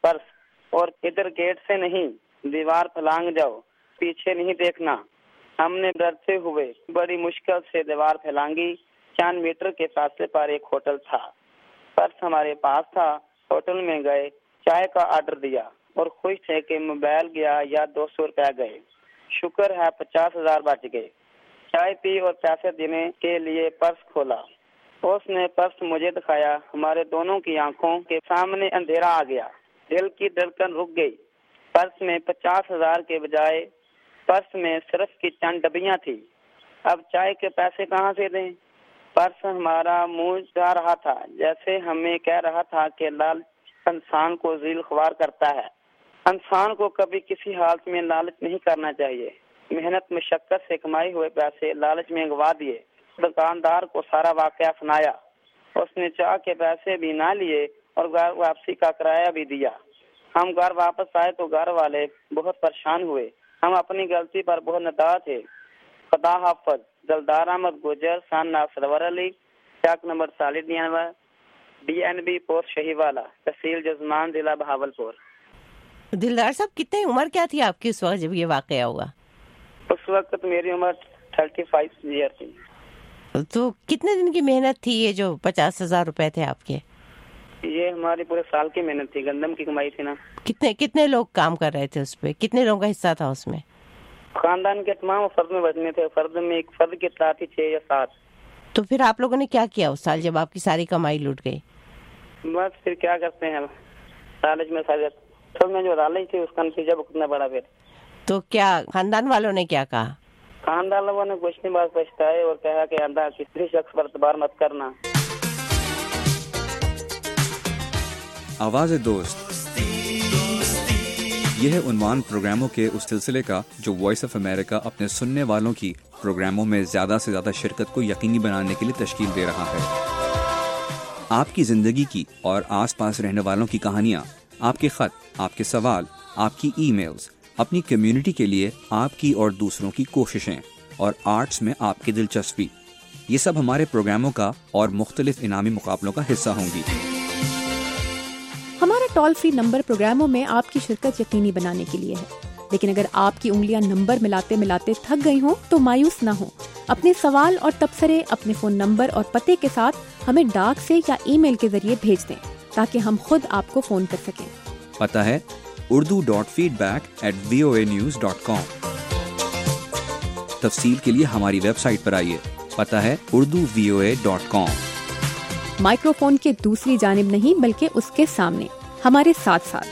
पर्स और इधर गेट से नहीं दीवार फैलांग जाओ, पीछे नहीं देखना। हमने डरते हुए बड़ी मुश्किल से दीवार फैलांगी। चंद मीटर के फासले पर एक होटल था। पर्स हमारे पास था। होटल में गए, चाय का ऑर्डर दिया और खुश थे कि मोबाइल गया या दो सौ रुपया गए। शुक्र है पचास हजार बच गए। चाय पी और पैसे देने के लिए पर्स खोला। اس نے پرس مجھے دکھایا. ہمارے دونوں کی آنکھوں کے سامنے اندھیرا آ گیا. دل کی دھڑکن رک گئی. پرس میں پچاس ہزار کے بجائے پرس میں صرف کی چند ڈبیاں تھی. اب چائے کے پیسے کہاں سے دیں؟ پرس ہمارا منہ جا رہا تھا، جیسے ہمیں کہہ رہا تھا کہ لالچ انسان کو ذلیل خوار کرتا ہے. انسان کو کبھی کسی حالت میں لالچ نہیں کرنا چاہیے. محنت مشقت سے کمائے ہوئے پیسے لالچ میں گوا دیے. دکاندار کو سارا واقعہ سنایا. اس نے چاہ کے پیسے بھی نہ لیے اور گھر واپسی کا کرایہ بھی دیا. ہم گھر واپس آئے تو گھر والے بہت پریشان ہوئے. ہم اپنی غلطی پر بہت ندامت تھے. خدا حافظ. دلدار احمد گجر، سان ناصر علی، چاک نمبر سالی D N B post Shahiwala, تحصیل جزمان، ضلع بہاولپور. دلدار صاحب کتنے عمر کیا تھی آپ کی اس وقت جب یہ واقعہ ہوا؟ اس وقت میری عمر تھرٹی فائیو ایئر تھی. تو کتنے دن کی محنت تھی یہ جو پچاس ہزار روپے تھے آپ کے؟ یہ ہماری پورے سال کی محنت تھی، گندم کی کمائی تھی نا. کتنے کتنے لوگ کام کر رہے تھے اس پہ؟ کتنے لوگوں کا حصہ تھا اس میں؟ خاندان کے تمام فرد میں بچنے تھے. فرد میں ایک فرد کے ساتھ ہی چھ یا سات. تو پھر آپ لوگوں نے کیا کیا اس سال جب آپ کی ساری کمائی لوٹ گئی؟ بس پھر کیا کرتے ہیں، لالچ میں سارے سب میں جو لالچ تھی اس کا نتیجہ بھگتنا پڑا. پھر تو کیا خاندان والوں نے کیا کہا؟ خاندان لوگوں نے کچھ نہیں، بات پچھتائے اور کہا کہ اندھا کسی شخص پر اعتبار مت کرنا. آواز دوست، یہ ہے عنوان پروگراموں کے اس سلسلے کا جو وائس آف امریکہ اپنے سننے والوں کی پروگراموں میں زیادہ سے زیادہ شرکت کو یقینی بنانے کے لیے تشکیل دے رہا ہے. آپ کی زندگی کی اور آس پاس رہنے والوں کی کہانیاں، آپ کے خط، آپ کے سوال، آپ کی ای میلز، اپنی کمیونٹی کے لیے آپ کی اور دوسروں کی کوششیں اور آرٹس میں آپ کی دلچسپی، یہ سب ہمارے پروگراموں کا اور مختلف انعامی مقابلوں کا حصہ ہوں گی. ہمارا ٹول فری نمبر پروگراموں میں آپ کی شرکت یقینی بنانے کے لیے ہے، لیکن اگر آپ کی انگلیاں نمبر ملاتے ملاتے تھک گئی ہوں تو مایوس نہ ہوں. اپنے سوال اور تبصرے اپنے فون نمبر اور پتے کے ساتھ ہمیں ڈاک سے یا ای میل کے ذریعے بھیج دیں تاکہ ہم خود آپ کو فون کر سکیں. پتہ ہے Urdu dot feedback at V O A news dot com. تفصیل کے لیے ہماری ویب سائٹ پر آئیے. پتہ ہے Urdu V O A dot com. Microphone کے دوسری جانب نہیں بلکہ اس کے سامنے ہمارے ساتھ ساتھ.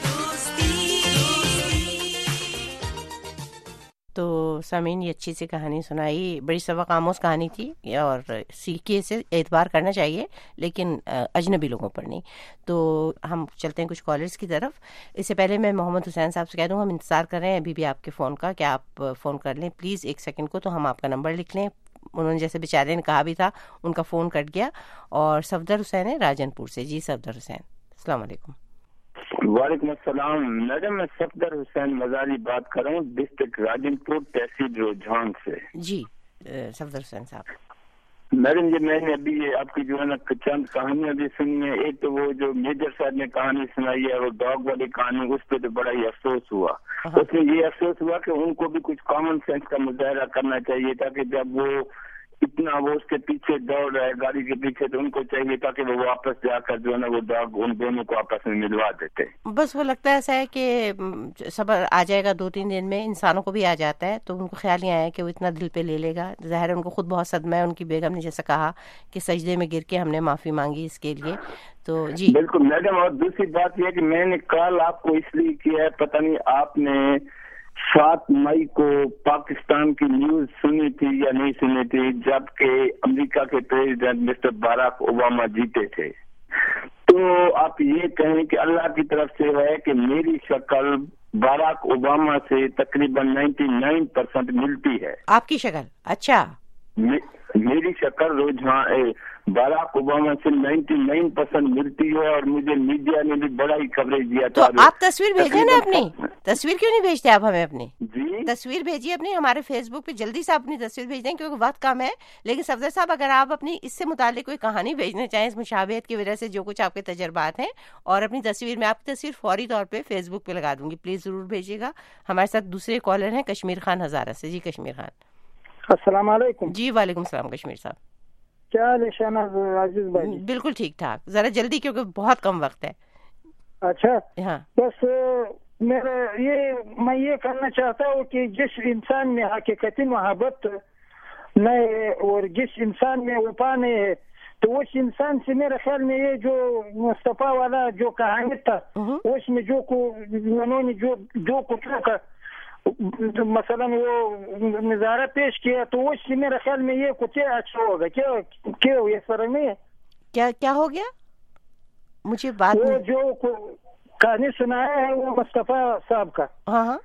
تو سامعین یہ اچھی سی کہانی سنائی، بڑی سبق آموز کہانی تھی اور سیکھیے سے اعتبار کرنا چاہیے لیکن اجنبی لوگوں پر نہیں. تو ہم چلتے ہیں کچھ کالرز کی طرف. اس سے پہلے میں محمد حسین صاحب سے کہہ دوں ہم انتظار کر رہے ہیں ابھی بھی آپ کے فون کا، کہ آپ فون کر لیں پلیز ایک سیکنڈ کو، تو ہم آپ کا نمبر لکھ لیں. انہوں نے جیسے بیچارے نے کہا بھی تھا ان کا فون کٹ گیا. اور صفدر حسین ہے راجن پور سے. جی صفدر حسین السلام علیکم. وعلیکم السلام میڈم، میں صفدر حسین مزاری بات کر رہا ہوں، ڈسٹرکٹ راجن پور، تحصیل رجحان سے. جی صفدر حسین صاحب. میڈم جی میں نے ابھی آپ کی جو ہے نا چند کہانیاں بھی سنی ہیں. ایک تو وہ جو میجر صاحب نے کہانی سنائی ہے وہ ڈاگ والی کہانی، اس پہ تو بڑا ہی افسوس ہوا. اس میں یہ افسوس ہوا کہ ان کو بھی کچھ کامن سینس کا مظاہرہ کرنا چاہیے تاکہ جب وہ اتنا وہ اس کے پیچھے دوڑ رہا ہے گاڑی کے پیچھے تو ان کو چاہیے تاکہ وہ واپس جا کر جو ہے نا وہ ڈاگ ان دونوں کو آپس میں ملوا دیتے. بس وہ لگتا ہے ایسا ہے کہ صبر آ جائے گا دو تین دن میں، انسانوں کو بھی آ جاتا ہے تو ان کو خیال نہیں آیا کہ وہ اتنا دل پہ لے لے گا. ظاہر ہے ان کو خود بہت صدمہ ہے. ان کی بیگم نے جیسا کہا کہ سجدے میں گر کے ہم نے معافی مانگی اس کے لیے. تو جی بالکل میڈم. اور دوسری بات یہ کہ میں نے کال آپ کو اس لیے کیا ہے، پتہ نہیں آپ نے سات مئی کو پاکستان کی نیوز سنی تھی یا نہیں سنی تھی جبکہ امریکہ کے پریزیڈنٹ مسٹر باراک اوباما جیتے تھے. تو آپ یہ کہیں کہ اللہ کی طرف سے ہے کہ میری شکل باراک اوباما سے تقریباً نائنٹی نائن پرسینٹ ملتی ہے. آپ کی شکل؟ اچھا. میری شکل رجحان باراک اوباما سے نائنٹی نائن پرسینٹ ملتی ہے اور مجھے میڈیا نے بھی بڑا ہی کوریج دیا تھا. تو آپ تصویر بھیجیں نا اپنی. تصویر کیوں نہیں بھیجتے آپ ہمیں اپنی؟ جی تصویر بھیجیے اپنی ہمارے فیس بک پہ، جلدی سے اپنی تصویر بھیج دیں کیونکہ وقت کم ہے. لیکن صفدر صاحب اگر آپ اپنی اس سے متعلق کوئی کہانی بھیجنا چاہیں اس مشابہت کی وجہ سے جو کچھ آپ کے تجربات ہیں اور اپنی تصویر، میں آپ کی تصویر فوری طور پہ فیس بک پہ لگا دوں گی، پلیز ضرور بھیجیے گا. ہمارے ساتھ دوسرے کالر ہیں کشمیر خان ہزارہ سے. جی کشمیر خان. السلام علیکم. جی وعلیکم السلام کشمیر صاحب. کیا حال ہے شہناز عزیز بھائی؟ بالکل ٹھیک ٹھاک، ذرا جلدی کیونکہ بہت کم وقت ہے. اچھا ہاں بس میرا یہ میں یہ کرنا چاہتا ہوں کہ جس انسان میں حقیقتی محبت نہیں ہے اور جس انسان میں وفا نہیں ہے تو اس انسان سے میرے خیال میں یہ جو مصطفیٰ والا جو کہانی تھا اس میں جو انہوں نے جو جو کتوں کا مثلا وہ نظارہ پیش کیا تو اس سے میرے خیال میں یہ کچھ اچھا ہوگا. کیا کیا یہ سر نہیں ہے کیا کیا ہو گیا مجھے بات وہ جو کہانی سنایا ہے وہ مصطفیٰ صاحب کا. ہاں ہاں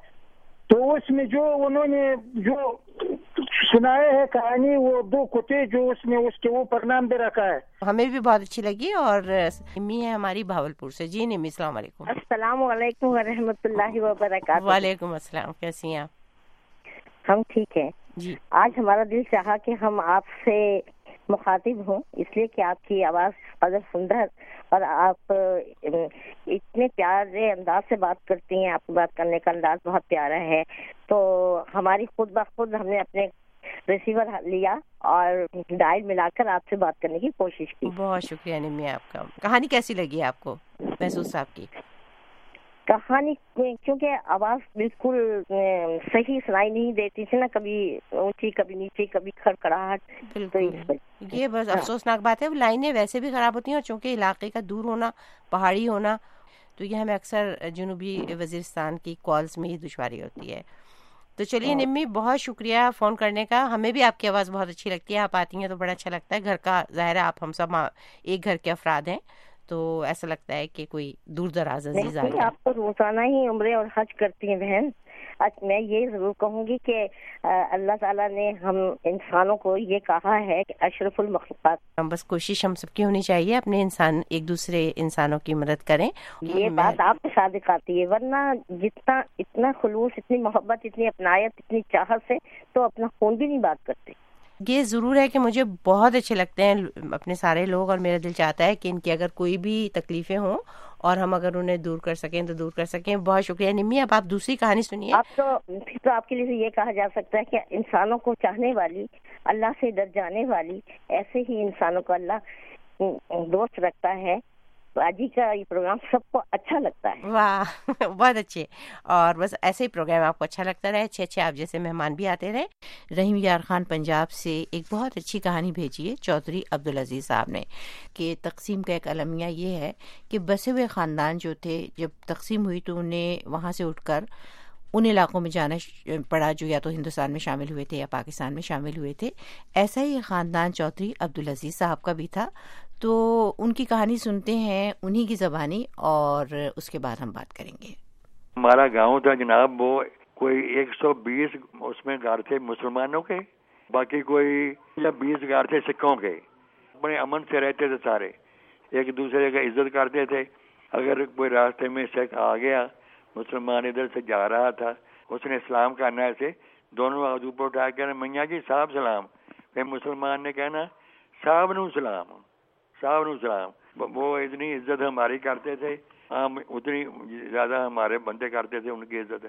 تو اس میں جو انہوں نے جو سنایا ہے کہانی وہ دو کتے جو اس نے اس کے اوپر نام دے رکھا ہے ہمیں بھی بہت اچھی لگی. اور امی ہے ہماری بھاولپور سے. جی نمی السلام علیکم. السلام علیکم ورحمۃ اللہ وبرکاتہ. وعلیکم السلام. کیسی ہیں آپ؟ ہم ٹھیک ہیں جی. آج ہمارا دل چاہا کہ ہم آپ سے مخاطب ہوں اس لیے کہ آپ کی آواز قدر سندر اور آپ اتنے پیارے انداز سے بات کرتی ہیں. آپ کی بات کرنے کا انداز بہت پیارا ہے. تو ہماری خود بخود ہم نے اپنے ریسیور لیا اور ڈائل ملا کر آپ سے بات کرنے کی کوشش کی. بہت شکریہ نمی آپ کا. کہانی کیسی لگی آپ کو محسوس صاحب کی؟ کہانی کیونکہ آواز بالکل صحیح سنائی نہیں دیتی تھی نا, کبھی اونچی کبھی نیچی کبھی کھڑکھڑاہٹ. بالکل یہ بس افسوسناک بات ہے. لائنیں ویسے بھی خراب ہوتی ہیں اور چونکہ علاقے کا دور ہونا پہاڑی ہونا تو یہ ہمیں اکثر جنوبی وزیرستان کی کالز میں ہی دشواری ہوتی ہے. تو چلیے نمی بہت شکریہ فون کرنے کا. ہمیں بھی آپ کی آواز بہت اچھی لگتی ہے. آپ آتی ہیں تو بڑا اچھا لگتا ہے. گھر کا ظاہر ہے آپ ہم سب ایک گھر کے افراد ہیں تو ایسا لگتا ہے کہ کوئی دور دراز عزیز آ گیا. آپ تو روزانہ ہی عمرے اور حج کرتی ہیں بہن. میں یہ ضرور کہوں گی کہ اللہ تعالیٰ نے ہم انسانوں کو یہ کہا ہے کہ اشرف المخلوقات. ہم بس کوشش ہم سب کی ہونی چاہیے اپنے انسان ایک دوسرے انسانوں کی مدد کریں. یہ بات آپ سے صادق آتی ہے, ورنہ جتنا اتنا خلوص اتنی محبت اتنی اپنائیت اتنی چاہت سے تو اپنا خون بھی نہیں بات کرتے. یہ ضرور ہے کہ مجھے بہت اچھے لگتے ہیں اپنے سارے لوگ اور میرا دل چاہتا ہے کہ ان کی اگر کوئی بھی تکلیفیں ہوں اور ہم اگر انہیں دور کر سکیں تو دور کر سکیں. بہت شکریہ نمی. اب آپ دوسری کہانی سنیے. آپ تو پھر تو آپ کے لیے یہ کہا جا سکتا ہے کہ انسانوں کو چاہنے والی, اللہ سے ڈر جانے والی, ایسے ہی انسانوں کو اللہ دوست رکھتا ہے. آجی کا یہ پروگرام سب کو اچھا لگتا ہے. واہ بہت اچھے. اور بس ایسے ہی پروگرام آپ کو اچھا لگتا رہے. اچھے اچھے آپ جیسے مہمان بھی آتے رہے. رحیم یار خان پنجاب سے ایک بہت اچھی کہانی بھیجی ہے چودھری عبدالعزیز صاحب نے کہ تقسیم کا ایک المیہ یہ ہے کہ بسے ہوئے خاندان جو تھے جب تقسیم ہوئی تو انہیں وہاں سے اٹھ کر ان علاقوں میں جانا پڑا جو یا تو ہندوستان میں شامل ہوئے تھے یا پاکستان میں شامل ہوئے تھے. ایسا ہی خاندان چودھری عبدالعزیز صاحب کا بھی تھا. تو ان کی کہانی سنتے ہیں انہی کی زبانی اور اس کے بعد ہم بات کریں گے. ہمارا گاؤں تھا جناب, وہ کوئی ایک سو بیس اس میں گھر تھے مسلمانوں کے, باقی کوئی یا بیس گھر تھے سکھوں کے. بڑے امن سے رہتے تھے سارے, ایک دوسرے کا عزت کرتے تھے. اگر کوئی راستے میں سکھ آ گیا, مسلمان ادھر سے جا رہا تھا, اس نے اسلام کرنا ایسے دونوں ہاتھ اوپر اٹھا کر میاں جی صاحب سلام, پھر مسلمان نے کہنا صاحب نو سلام صاحب نو سلام. وہ اتنی عزت ہماری کرتے تھے, ہم اتنی زیادہ ہمارے بندے کرتے تھے ان کی عزت.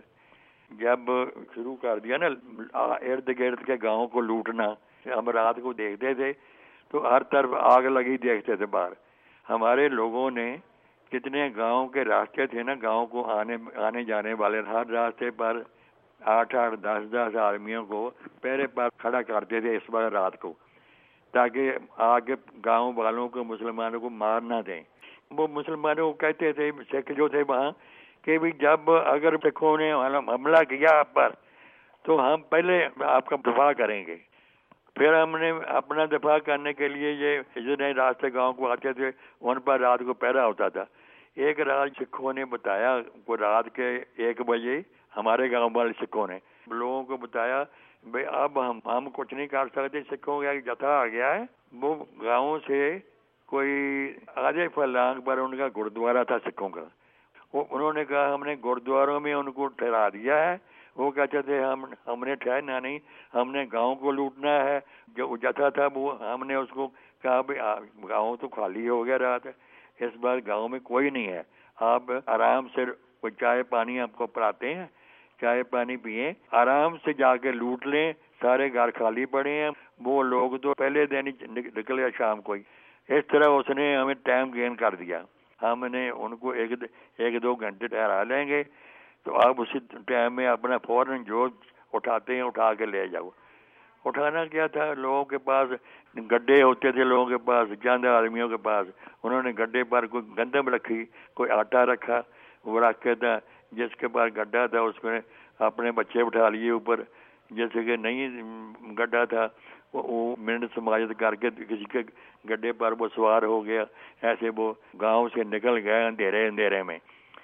جب شروع کر دیا نا ارد گرد کے گاؤں کو لوٹنا, ہم رات کو دیکھتے تھے تو ہر طرف آگ لگی دیکھتے تھے باہر. ہمارے لوگوں نے کتنے گاؤں کے راستے تھے نا, گاؤں کو آنے آنے جانے والے, ہر راستے پر آٹھ آٹھ دس دس آدمیوں کو پہرے پر کھڑا کرتے تھے اس بار رات کو, تاکہ آگے گاؤں والوں کو مسلمانوں کو مار نہ دیں. وہ مسلمانوں کو کہتے تھے سکھ جو تھے وہاں کہ بھی جب اگر سکھوں نے حملہ کیا آپ پر تو ہم پہلے آپ کا دفاع کریں گے. پھر ہم نے اپنا دفاع کرنے کے لیے یہ جتنے راستے گاؤں کو آتے تھے ان پر رات کو پہرا ہوتا تھا. ایک رات سکھوں نے بتایا, وہ رات کے ایک بجے ہمارے گاؤں والے سکھوں نے لوگوں کو بتایا بھائی اب ہم ہم کچھ نہیں کر سکتے, سکھوں کا ایک جتھا آ گیا ہے. وہ گاؤں سے کوئی آدھے فلانگ پر ان کا گردوارہ تھا سکھوں کا. وہ انہوں نے کہا ہم نے گردواروں میں ان کو ٹھہرا دیا ہے. وہ کہتے تھے ہم ہم نے ٹھہرنا نہیں, ہم نے گاؤں کو لوٹنا ہے. جو جتھا تھا وہ ہم نے اس کو کہا بھائی گاؤں تو خالی ہو گیا رات, اس بار گاؤں میں کوئی نہیں ہے, آپ آرام سے کوئی چائے پانی آپ کو پلاتے ہیں, چائے پانی پیئیں, آرام سے جا کے لوٹ لیں, سارے گھر خالی پڑے ہیں. وہ لوگ تو پہلے دن نکلے شام کو ہی. اس طرح اس نے ہمیں ٹائم گین کر دیا. ہم نے ان کو ایک ایک دو گھنٹے ٹھہرا لیں گے تو آپ اسی ٹائم میں اپنا فوراً جو اٹھاتے ہیں اٹھا کے لے جاؤ. اٹھانا کیا تھا, لوگوں کے پاس گڈے ہوتے تھے, لوگوں کے پاس, چند آدمیوں کے پاس, انہوں نے گڈے پر کوئی گندم رکھی, کوئی آٹا رکھا, وہ رکھ کے تھا, جس کے پاس گڈھا تھا اس میں اپنے بچے بٹھا لیے اوپر, جیسے کہ نہیں گڈھا تھا وہ منٹ سماجت کر کے کسی کے گڈھے پر وہ سوار ہو گیا. ایسے وہ گاؤں سے نکل گئے اندھیرے اندھیرے میں.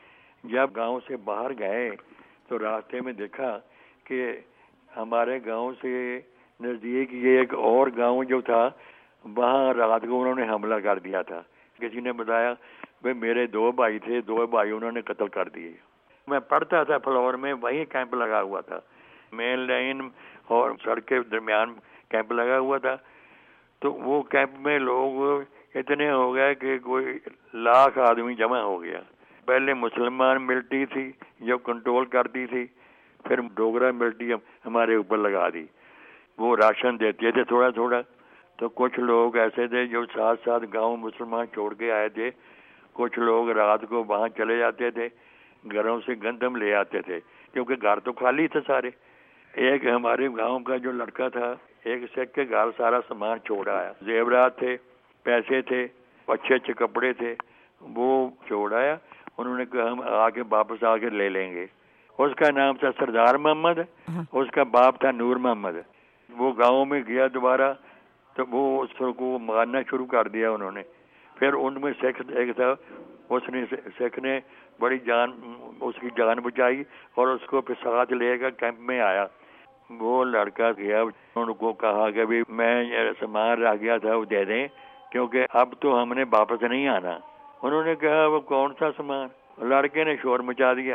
جب گاؤں سے باہر گئے تو راستے میں دیکھا کہ ہمارے گاؤں سے نزدیک یہ ایک اور گاؤں جو تھا, وہاں رات کو انہوں نے حملہ کر دیا تھا. کسی نے بتایا بھائی میرے دو بھائی تھے, دو بھائی انہوں نے قتل کر دیے. میں پڑھتا تھا فلور میں, وہیں کیمپ لگا ہوا تھا, مین لائن اور سڑک کے درمیان کیمپ لگا ہوا تھا. تو وہ کیمپ میں لوگ اتنے ہو گئے کہ کوئی لاکھ آدمی جمع ہو گیا. پہلے مسلمان ملٹری تھی جو کنٹرول کرتی تھی, پھر ڈوگرا ملٹری ہمارے اوپر لگا دی. وہ راشن دیتے تھے تھوڑا تھوڑا. تو کچھ لوگ ایسے تھے جو ساتھ ساتھ گاؤں مسلمان چھوڑ کے آئے تھے. کچھ لوگ رات کو وہاں چلے جاتے تھے, گھروں سے گندم لے آتے تھے, کیونکھ گھر تو خالی تھے سارے. ایک ہمارے گاؤں کا جو لڑکا تھا, ایک سیک کے گھر سارا سامان چھوڑ آیا, زیورات تھے, پیسے تھے, اچھے اچھے کپڑے تھے, وہ چھوڑ آیا. انہوں نے کہا ہم آگے واپس آ کے لے لیں گے. اس کا نام تھا سردار محمد, اس کا باپ تھا نور محمد. وہ گاؤں میں گیا دوبارہ تو وہ اس کو مارنا شروع کر دیا انہوں نے. پھر ان میں سکھ ایک تھا, اس نے سکھ نے بڑی جان اس کی جان بچائی اور اس کو پھر ساتھ لے کر کیمپ میں آیا. وہ لڑکا گیا, ان کو کہا کہ بھی میں سامان رہ گیا تھا وہ دے دیں, کیونکہ اب تو ہم نے واپس نہیں آنا. انہوں نے کہا وہ کون سا سامان؟ لڑکے نے شور مچا دیا.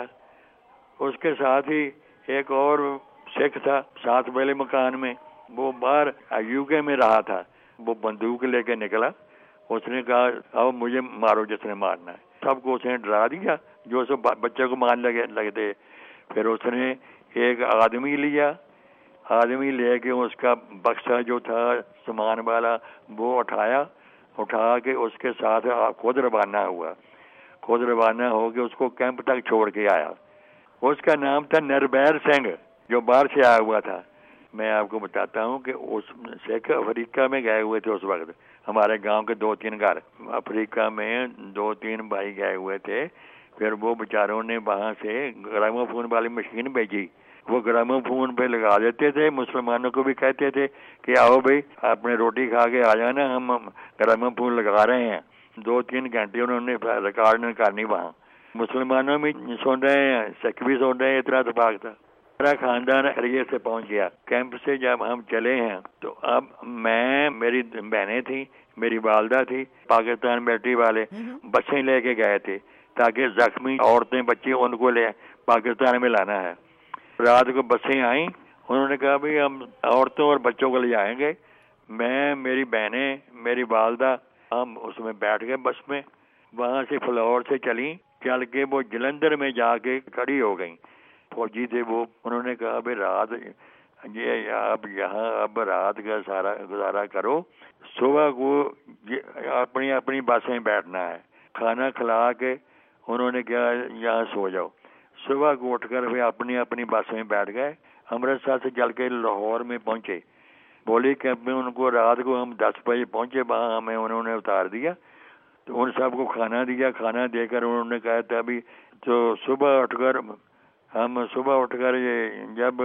اس کے ساتھ ہی ایک اور سکھ تھا ساتھ والے مکان میں, وہ باہر یو کے میں رہا تھا. وہ بندوق لے کے نکلا, اس نے کہا اب مجھے مارو جس نے مارنا ہے. سب کو اس نے ڈرا دیا جو سب بچے کو مارنے لگے لگتے. پھر اس نے ایک آدمی لیا, آدمی لے کے اس کا بکسا جو تھا سامان والا وہ اٹھایا, اٹھا کے اس کے ساتھ خود روانہ ہوا. خود روانہ ہو کے اس کو کیمپ تک چھوڑ کے آیا. اس کا نام تھا نربیر سنگھ, جو باہر سے آیا ہوا تھا. میں آپ کو بتاتا ہوں کہ اس سکھ افریقہ میں گئے ہوئے تھے اس وقت. ہمارے گاؤں کے دو تین گھر افریقہ میں دو تین بھائی گئے ہوئے تھے. پھر وہ بیچاروں نے وہاں سے گرامو فون والی مشین بھیجی. وہ گرامو فون پہ لگا دیتے تھے, مسلمانوں کو بھی کہتے تھے کہ آؤ بھائی آپ نے روٹی کھا کے آ جانا, ہم گرامو فون لگا رہے ہیں. دو تین گھنٹے انہوں نے ریکارڈ کرنی وہاں. مسلمانوں میں سن رہے ہیں, سکھ بھی سن رہے ہیں. اتنا اتفاق تھا. میرا خاندان خیریت سے پہنچ گیا. کیمپ سے جب ہم چلے ہیں تو اب میں, میری بہنیں تھیں, میری والدہ تھی, پاکستان ملٹری والے بسیں لے کے گئے تھے تاکہ زخمی عورتیں بچے ان کو لے پاکستان میں لانا ہے. رات کو بسیں آئیں, انہوں نے کہا بھائی ہم عورتوں اور بچوں کو لے جائیں گے. میں, میری بہنیں, میری والدہ, ہم اس میں بیٹھ گئے بس میں. وہاں سے فلور سے چلیں, چل کے وہ جلندھر میں جا کے کھڑی ہو گئیں. فوجی تھے وہ, انہوں نے کہا بھائی رات یہ آپ یہاں اب رات کا سارا گزارا کرو, صبح کو اپنی اپنی بسیں بیٹھنا ہے. کھانا کھلا کے انہوں نے کہا یہاں سو جاؤ. صبح کو اٹھ کر اپنی اپنی بس میں بیٹھ گئے. امرتسر سے چل کے لاہور میں پہنچے. بولی کیمپ میں ان کو رات کو ہم دس بجے پہنچے, وہاں ہمیں انہوں نے اتار دیا. تو ان سب کو کھانا دیا. کھانا دے کر انہوں نے کہا تھا ابھی تو صبح اٹھ کر ہم صبح اٹھ کر یہ جب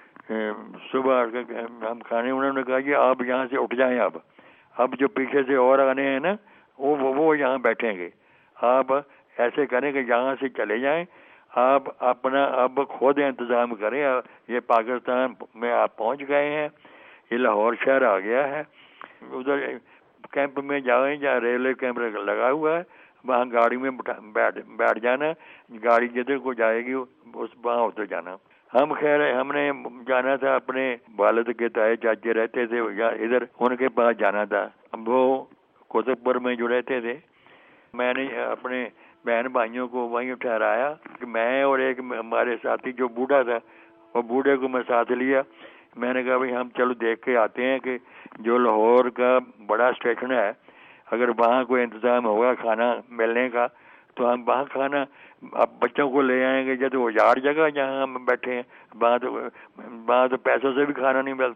صبح اٹھ کر ہم کھانے, انہوں نے کہا کہ آپ یہاں سے اٹھ جائیں. اب اب جو پیچھے سے اور آنے ہیں نا وہ وہ یہاں بیٹھیں گے. آپ ایسے کریں کہ یہاں سے چلے جائیں, آپ اپنا اب خود انتظام کریں. یہ پاکستان میں آپ پہنچ گئے ہیں, یہ لاہور شہر آ گیا ہے. ادھر کیمپ میں جائیں, جہاں ریلوے کیمپ لگا ہوا ہے, وہاں گاڑی میں بیٹھ بیٹھ جانا. گاڑی جدھر کو جائے گی اس وہاں اتر جانا. ہم خیر ہم نے جانا تھا اپنے والد کے تائے چاچے رہتے تھے ادھر, ان کے پاس جانا تھا. وہ کوتک پور میں جو رہتے تھے. میں نے اپنے بہن بھائیوں کو وہیں ٹھہرایا کہ میں اور ایک ہمارے ساتھی جو بوڑھا تھا, وہ بوڑھے کو میں ساتھ لیا. میں نے کہا بھائی ہم چلو دیکھ کے آتے ہیں کہ جو لاہور کا بڑا اسٹیشن ہے, اگر وہاں کوئی انتظام ہوگا کھانا ملنے کا تو ہم وہاں کھانا اب بچوں کو لے آئیں گے. جب وہ یار جگہ جہاں ہم بیٹھے ہیں وہاں تو وہاں تو پیسوں سے بھی کھانا نہیں ملتا.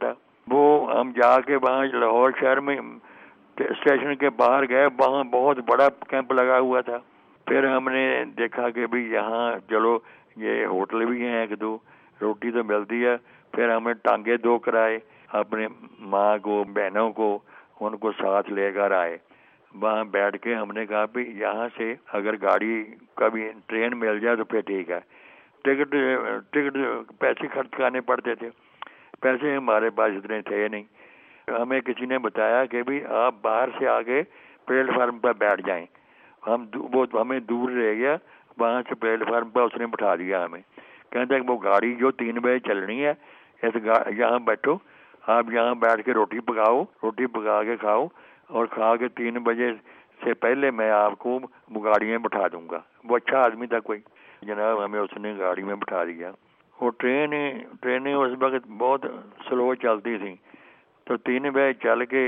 وہ ہم جا کے وہاں لاہور شہر میں اسٹیشن کے باہر گئے, وہاں بہت بڑا کیمپ لگا ہوا تھا. پھر ہم نے دیکھا کہ بھی یہاں چلو یہ ہوٹل بھی ہیں ایک دو, روٹی تو ملتی ہے. پھر ہم نے ٹانگے دو کرائے, اپنے ماں کو بہنوں کو ان کو ساتھ لے کر آئے. وہاں بیٹھ کے ہم نے کہا بھی یہاں سے اگر گاڑی کبھی ٹرین مل جائے تو پھر ٹھیک ہے. ٹکٹ ٹکٹ پیسے خرچ کرنے پڑتے تھے, پیسے ہمارے پاس اتنے تھے نہیں. ہمیں کسی نے بتایا کہ بھی آپ باہر سے آگے پلیٹ فارم پر بیٹھ جائیں. ہم وہ ہمیں دور رہ گیا, وہاں سے پلیٹ فارم پر اس نے بٹھا دیا ہمیں. کہتا ہے کہ وہ گاڑی جو تین بجے چلنی ہے اس یہاں بیٹھو, آپ یہاں بیٹھ کے روٹی پکاؤ, روٹی پکا کے کھاؤ, اور کھا کے تین بجے سے پہلے میں آپ کو گاڑی میں بٹھا دوں گا. وہ اچھا آدمی تھا کوئی جناب, ہمیں اس نے گاڑی میں بٹھا دیا. وہ ٹرینیں ٹرینیں اس وقت بہت سلو چلتی تھیں, تو تین بجے چل کے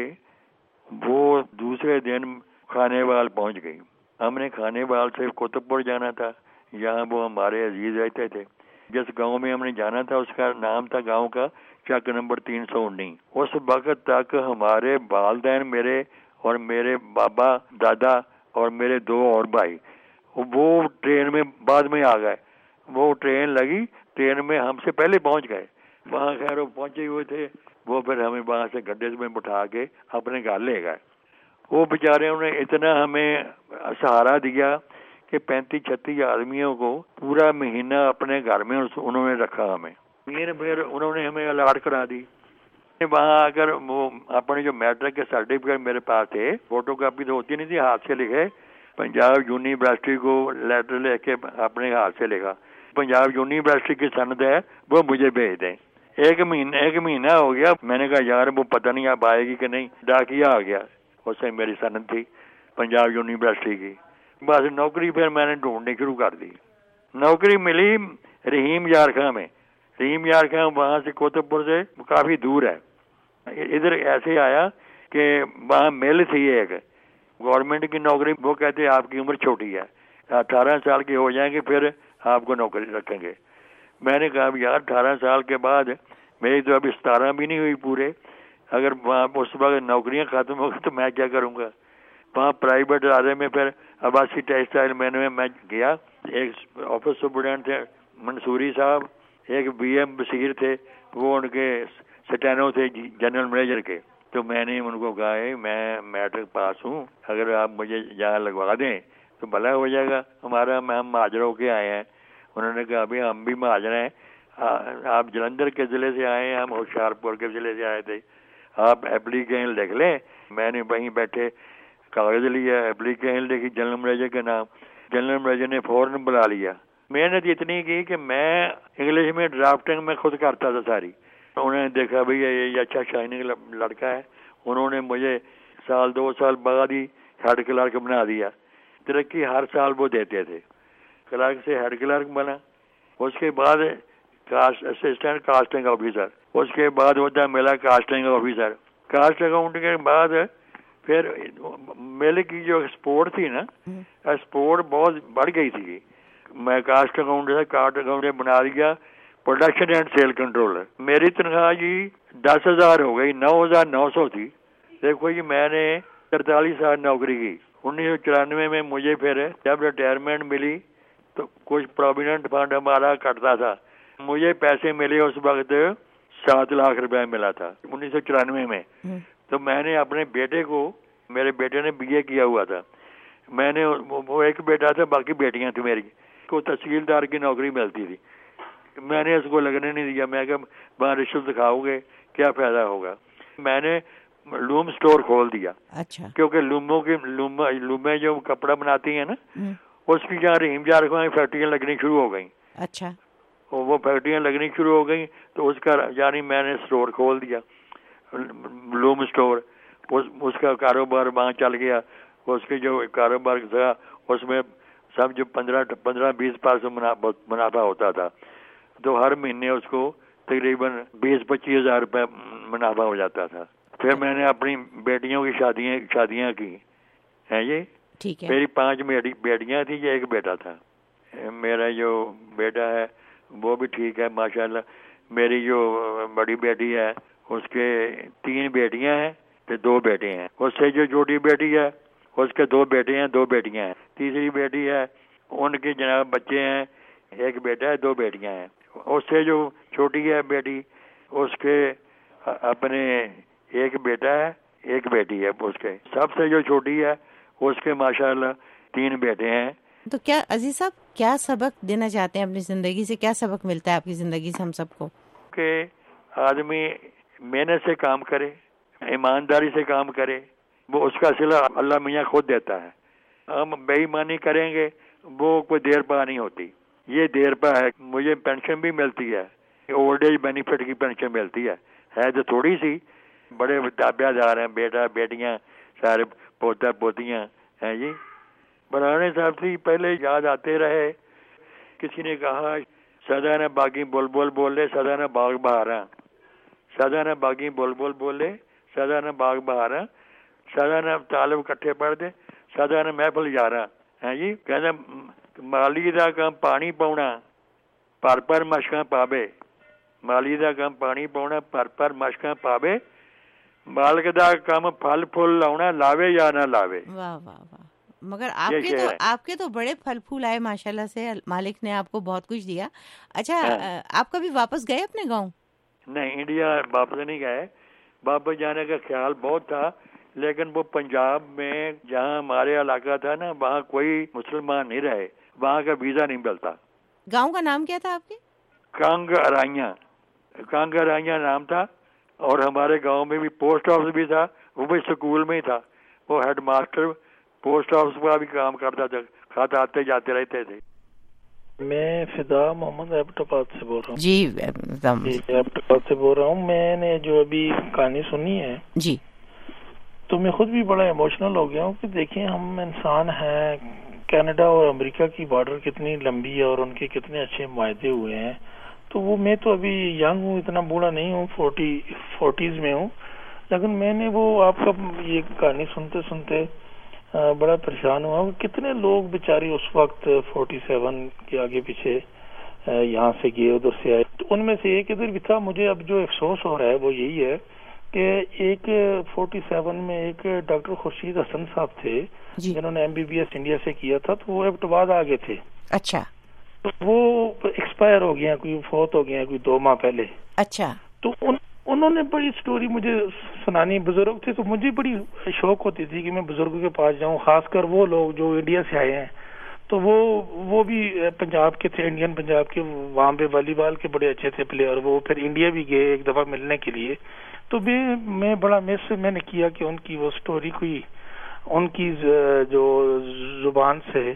وہ دوسرے دن کھانے وال پہنچ گئی. ہم نے کھانے وال سے قطب پور جانا تھا, یہاں وہ ہمارے عزیز رہتے تھے. جس گاؤں میں ہم نے جانا تھا اس کا نام تھا گاؤں کا چک نمبر تین سو انیس. اس وقت تک ہمارے والدین میرے اور میرے بابا دادا اور میرے دو اور بھائی وہ ٹرین میں بعد میں آ گئے. وہ ٹرین لگی, ٹرین میں ہم سے پہلے پہنچ گئے. وہاں خیر وہ پہنچے ہوئے تھے, وہ پھر ہمیں وہاں سے گڈے میں بٹھا کے اپنے گھر لے گئے. وہ بیچارے انہوں نے اتنا ہمیں سہارا دیا کہ پینتیس چھتیس آدمیوں کو پورا مہینہ اپنے گھر میں انہوں نے رکھا ہمیں. پھر انہوں نے ہمیں الاٹ کرا دی. وہاں اگر وہ اپنے جو میٹرک کے سرٹیفکیٹ میرے پاس تھے, فوٹو کاپی تو ہوتی نہیں تھی, ہاتھ سے لکھے. پنجاب یونیورسٹی کو لیٹر لے کے اپنے ہاتھ سے لکھا, پنجاب یونیورسٹی کی سند ہے وہ مجھے بھیج دیں. ایک مہینہ ایک مہینہ ہو گیا. میں نے کہا یار وہ پتہ نہیں اب آئے گی کہ نہیں. ڈاکیا آ گیا, اس سے میری سند تھی پنجاب یونیورسٹی کی. بس نوکری پھر میں نے ڈھونڈنی شروع کر دی. نوکری ملی رحیم یار خاں میں. رحیم یار خاں وہاں سے کوتب پور سے کافی دور ہے. ادھر ایسے آیا کہ وہاں مل تھی ایک گورنمنٹ کی نوکری. وہ کہتے ہیں آپ کی عمر چھوٹی ہے, اٹھارہ سال کے ہو جائیں گے پھر آپ کو نوکری رکھیں گے. میں نے کہا یار اٹھارہ سال کے بعد میری تو ابھی ستارہ بھی نہیں ہوئی پورے, اگر وہاں اس وقت نوکریاں ختم ہو گئی تو میں کیا کروں گا. وہاں پرائیویٹ ادارے میں پھر عباسی ٹیکسٹائل میں نے میں گیا. ایک آفس سپرڈنٹ تھے منصوری صاحب, ایک بی ایم بصیر تھے, وہ ان کے سٹینو تھے جنرل مینیجر کے. تو میں نے ان کو کہا میں میٹرک پاس ہوں, اگر آپ مجھے یہاں لگوا دیں تو بھلا ہو جائے گا ہمارا. ہم مہاجر ہو کے آئے ہیں. انہوں نے کہا ابھی ہم بھی مہاجر ہیں, آپ جلندھر کے ضلع سے آئے ہیں, ہم ہوشیارپور کے ضلع سے آئے تھے, آپ اپلیکیشن لکھ لیں. میں نے وہیں بیٹھے کاغذ لیا, اپلیکیشن لکھی جنرل مینیجر کے نام. جنرل مینیجر نے فوراً بلا لیا. محنت اتنی کی کہ میں انگلش میں ڈرافٹنگ میں خود کرتا تھا ساری. انہوں نے دیکھا بھئی یہ اچھا شائننگ لڑکا ہے, انہوں نے مجھے سال دو سال بعد ہی ہیڈ کلرک بنا دیا. ترقی ہر سال وہ دیتے تھے. کلرک سے ہیڈ کلرک بنا, اس کے بعد اسسٹنٹ کاسٹنگ آفیسر, اس کے بعد ہوتا ملا کاسٹنگ آفیسر. کاسٹ اکاؤنٹ کے بعد پھر میلے کی جو ایکسپورٹ تھی نا, ایکسپورٹ بہت بڑھ گئی تھی. میں کاسٹ اکاؤنٹ سے کاسٹ اکاؤنٹ بنا دیا پروڈکشن اینڈ سیل کنٹرولر. میری تنخواہ جی دس ہزار ہو گئی, نو ہزار نو سو تھی. دیکھو جی میں نے ترتالیس سال نوکری کی. انیس سو چورانوے میں مجھے پھر جب ریٹائرمنٹ ملی تو کچھ پروویڈنٹ فنڈ ہمارا کٹتا تھا, مجھے پیسے ملے اس وقت سات لاکھ روپے ملا تھا انیس سو چورانوے میں. تو میں نے اپنے بیٹے کو, میرے بیٹے نے بی اے کیا ہوا تھا, میں نے وہ ایک بیٹا تھا باقی بیٹیاں تھیں میری, کو تحصیلدار کی نوکری ملتی تھی. میں نے اس کو لگنے نہیں دیا. میں کہ وہاں رشوت دکھاؤ گے کیا فائدہ ہوگا. میں نے لوم سٹور کھول دیا. اچھا. کیونکہ لوموں کی لومیں جو کپڑا بناتی ہیں نا, اس کی جہاں رحیم جار خاں فیکٹریاں لگنی شروع ہو گئیں. اچھا. وہ فیکٹریاں لگنی شروع ہو گئیں تو اس کا یعنی میں نے سٹور کھول دیا, لوم سٹور. اس کا کاروبار وہاں چل گیا. اس کے جو کاروبار تھا اس میں سب جو پندرہ پندرہ بیس پرسنٹ منافع ہوتا تھا, تو ہر مہینے اس کو تقریباً بیس پچیس ہزار روپے منافع ہو جاتا تھا. پھر میں نے اپنی بیٹیوں کی شادیاں شادیاں کی ہیں. یہ ٹھیک ہے. میری پانچ بیٹیاں تھیں, یہ ایک بیٹا تھا. میرا جو بیٹا ہے وہ بھی ٹھیک ہے ماشاءاللہ. میری جو بڑی بیٹی ہے اس کے تین بیٹیاں ہیں تو دو بیٹے ہیں. اس سے جو چھوٹی بیٹی ہے اس کے دو بیٹے ہیں دو بیٹیاں ہیں. تیسری بیٹی ہے ان کے جناب بچے ہیں, ایک بیٹا ہے دو بیٹیاں ہیں. اس سے جو چھوٹی ہے بیٹی اس کے اپنے ایک بیٹا ہے ایک بیٹی ہے. اس کے سب سے جو چھوٹی ہے اس کے ماشاءاللہ تین بیٹے ہیں. تو کیا عزیز صاحب کیا سبق دینا چاہتے ہیں اپنی زندگی سے؟ کیا سبق ملتا ہے آپ کی زندگی سے ہم سب کو؟ کہ آدمی محنت سے کام کرے, ایمانداری سے کام کرے, وہ اس کا صلہ اللہ میاں خود دیتا ہے. ہم بے ایمانی کریں گے وہ کوئی دیر پا نہیں ہوتی. یہ دیر پا ہے. مجھے پینشن بھی ملتی ہے, اولڈ ایج بینیفٹ کی پینشن ملتی ہے, ہے تو تھوڑی سی. بڑے تابعہ دار ہیں, بیٹا بیٹیاں سارے پوتا پوتیاں ہیں جی. برانے صاحب سے پہلے یاد آتے رہے. کسی نے کہا سدا نہ باغی بول بول بولے سدا نہ باغ بہارا, سدا نہ باغی بول بول بولے سدا نہ باغ بہارا, سدا نہ طالب کٹھے پڑھ دے سدا نہ محفل یارا ہے جی. کہنا مالی دا کام پانی پاؤنا پر پر مشکاں پاوے, مالی دا کام پانی پاؤنا پر پر مشکاں پاوے, مالک دا کام پھل پھول لاؤنا لاوے یا نہ لاوے. واہ واہ واہ. مگر آپ کے تو آپ کے تو بڑے پھل پھول آئے ماشاءاللہ سے, مالک نے آپ کو بہت کچھ دیا. اچھا آپ کبھی واپس گئے اپنے گاؤں؟ نہیں, انڈیا واپس نہیں گئے. واپس جانے کا خیال بہت تھا, لیکن وہ پنجاب میں جہاں ہمارے علاقہ تھا نا وہاں کوئی مسلمان نہیں رہے, وہاں کا ویزا نہیں ملتا. گاؤں کا نام کیا تھا آپ کے؟ کانگ ارائیاں, کانگ ارائیاں نام تھا. اور ہمارے گاؤں میں بھی پوسٹ آفس بھی تھا, وہ بھی اسکول میں ہی تھا. وہ ہیڈ ماسٹر پوسٹ آفس کا بھی کام کرتا تھا, خط آتے جاتے رہتے تھے. میں فدا محمد ایبٹ آباد سے بول رہا ہوں. جی ایبٹ آباد سے بول رہا ہوں. میں نے جو ابھی کہانی سنی ہے جی تو میں خود بھی بڑا ایموشنل ہو گیا ہوں کہ دیکھیں ہم انسان ہیں, کینیڈا اور امریکہ کی بارڈر کتنی لمبی ہے اور ان کے کتنے اچھے معاہدے ہوئے ہیں. تو وہ میں تو ابھی ینگ ہوں, اتنا بوڑھا نہیں ہوں, فورٹی فورٹیز میں ہوں, لیکن میں نے وہ آپ کا یہ کہانی سنتے سنتے بڑا پریشان ہوا. کتنے لوگ بیچارے اس وقت فورٹی سیون کے آگے پیچھے یہاں سے گئے ادھر سے آئے. تو ان میں سے ایک ادھر بھی تھا. مجھے اب جو افسوس ہو رہا ہے وہ یہی ہے کہ ایک فورٹی سیون میں ایک ڈاکٹر خورشید حسن صاحب تھے جنہوں نے M B B S India سے کیا تھا, تو وہ ایبٹ آباد آ گئے تھے. اچھا. تو وہ ایکسپائر ہو گیا, کوئی فوت ہو گیا کوئی دو ماہ پہلے. اچھا. تو ان انہوں نے بڑی سٹوری مجھے سنانی, بزرگ تھے, تو مجھے بڑی شوق ہوتی تھی کہ میں بزرگوں کے پاس جاؤں, خاص کر وہ لوگ جو انڈیا سے آئے ہیں. تو وہ وہ بھی پنجاب کے تھے, انڈین پنجاب کے, وہاں پہ والی بال کے بڑے اچھے تھے پلیئر. وہ پھر انڈیا بھی گئے ایک دفعہ ملنے کے لیے. تو میں میں بڑا مس میں نے کیا کہ ان کی وہ سٹوری کوئی ان کی جو زبان سے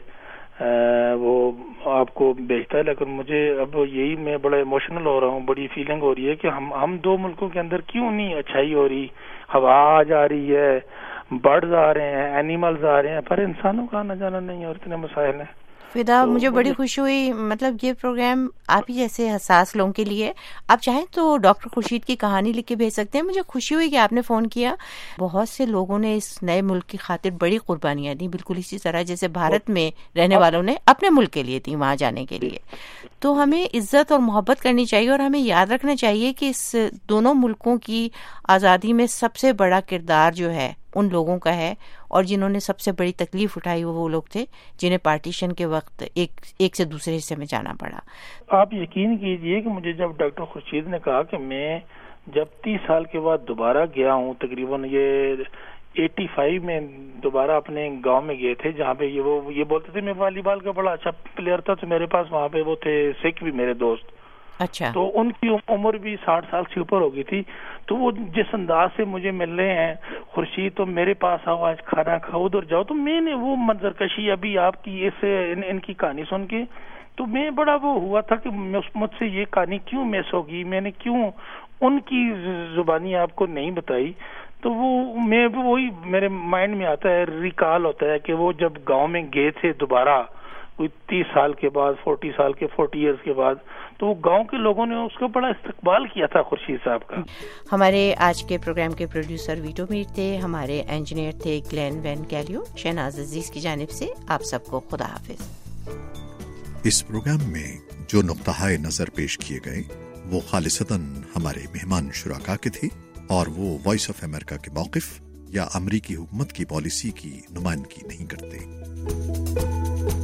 وہ آپ کو بھیجتا ہے. لیکن مجھے اب یہی میں بڑا ایموشنل ہو رہا ہوں, بڑی فیلنگ ہو رہی ہے کہ ہم ہم دو ملکوں کے اندر کیوں نہیں اچھائی ہو رہی. ہوا آ جا رہی ہے, برڈز آ رہے ہیں, اینیملز آ رہے ہیں, پر انسانوں کا آنا جانا نہیں, اور اتنے مسائل ہیں. فدا, مجھے بڑی خوشی ہوئی. مطلب یہ پروگرام آپ ہی جیسے حساس لوگوں کے لیے. آپ چاہیں تو ڈاکٹر خورشید کی کہانی لکھ کے بھیج سکتے ہیں. مجھے خوشی ہوئی کہ آپ نے فون کیا. بہت سے لوگوں نے اس نئے ملک کی خاطر بڑی قربانیاں دی, بالکل اسی طرح جیسے بھارت میں رہنے والوں نے اپنے ملک کے لیے دی وہاں جانے کے لیے. تو ہمیں عزت اور محبت کرنی چاہیے, اور ہمیں یاد رکھنا چاہیے کہ اس دونوں ملکوں کی آزادی میں سب سے بڑا کردار جو ہے ان لوگوں کا ہے, اور جنہوں نے سب سے بڑی تکلیف اٹھائی وہ لوگ تھے جنہیں پارٹیشن کے وقت ایک ایک سے دوسرے حصے میں جانا پڑا. آپ یقین کیجئے کہ مجھے جب ڈاکٹر خورشید نے کہا کہ میں جب تیس سال کے بعد دوبارہ گیا ہوں, تقریباً یہ ایٹی فائیو میں دوبارہ اپنے گاؤں میں گئے تھے جہاں پہ یہ وہ یہ بولتے تھے میں والی بال کا بڑا اچھا پلیئر تھا, تو میرے پاس وہاں پہ وہ تھے سکھ بھی میرے دوست. اچھا. تو ان کی عمر بھی ساٹھ سال سے اوپر ہو گئی تھی. تو وہ جس انداز سے مجھے مل رہے ہیں, خورشید تو میرے پاس آؤ, آج کھانا کھاؤ, ادھر جاؤ. تو میں نے وہ منظر کشی ابھی آپ کی اس ان, ان کی کہانی سن کے تو میں بڑا وہ ہوا تھا کہ مجھ سے یہ کہانی کیوں مس ہوگی, میں نے کیوں ان کی زبانی آپ کو نہیں بتائی. تو وہ میں وہی میرے مائنڈ میں آتا ہے, ریکال ہوتا ہے کہ وہ جب گاؤں میں گئے تھے دوبارہ کوئی تیس سال کے بعد, فورٹی سال کے فورٹی ایئرز کے بعد, تو وہ گاؤں کے لوگوں نے اس کا بڑا استقبال کیا تھا خورشید صاحب کا. ہمارے آج کے پروگرام کے پروڈیوسر ویٹو میر تھے, ہمارے انجینئر تھے گلین وین کیلیو. شہناز عزیز کی جانب سے آپ سب کو خدا حافظ. اس پروگرام میں جو نقطہ نظر پیش کیے گئے وہ خالصتاً ہمارے مہمان شرکا کے تھے اور وہ وائس آف امریکہ کے موقف یا امریکی حکومت کی پالیسی کی نمائندگی نہیں کرتے۔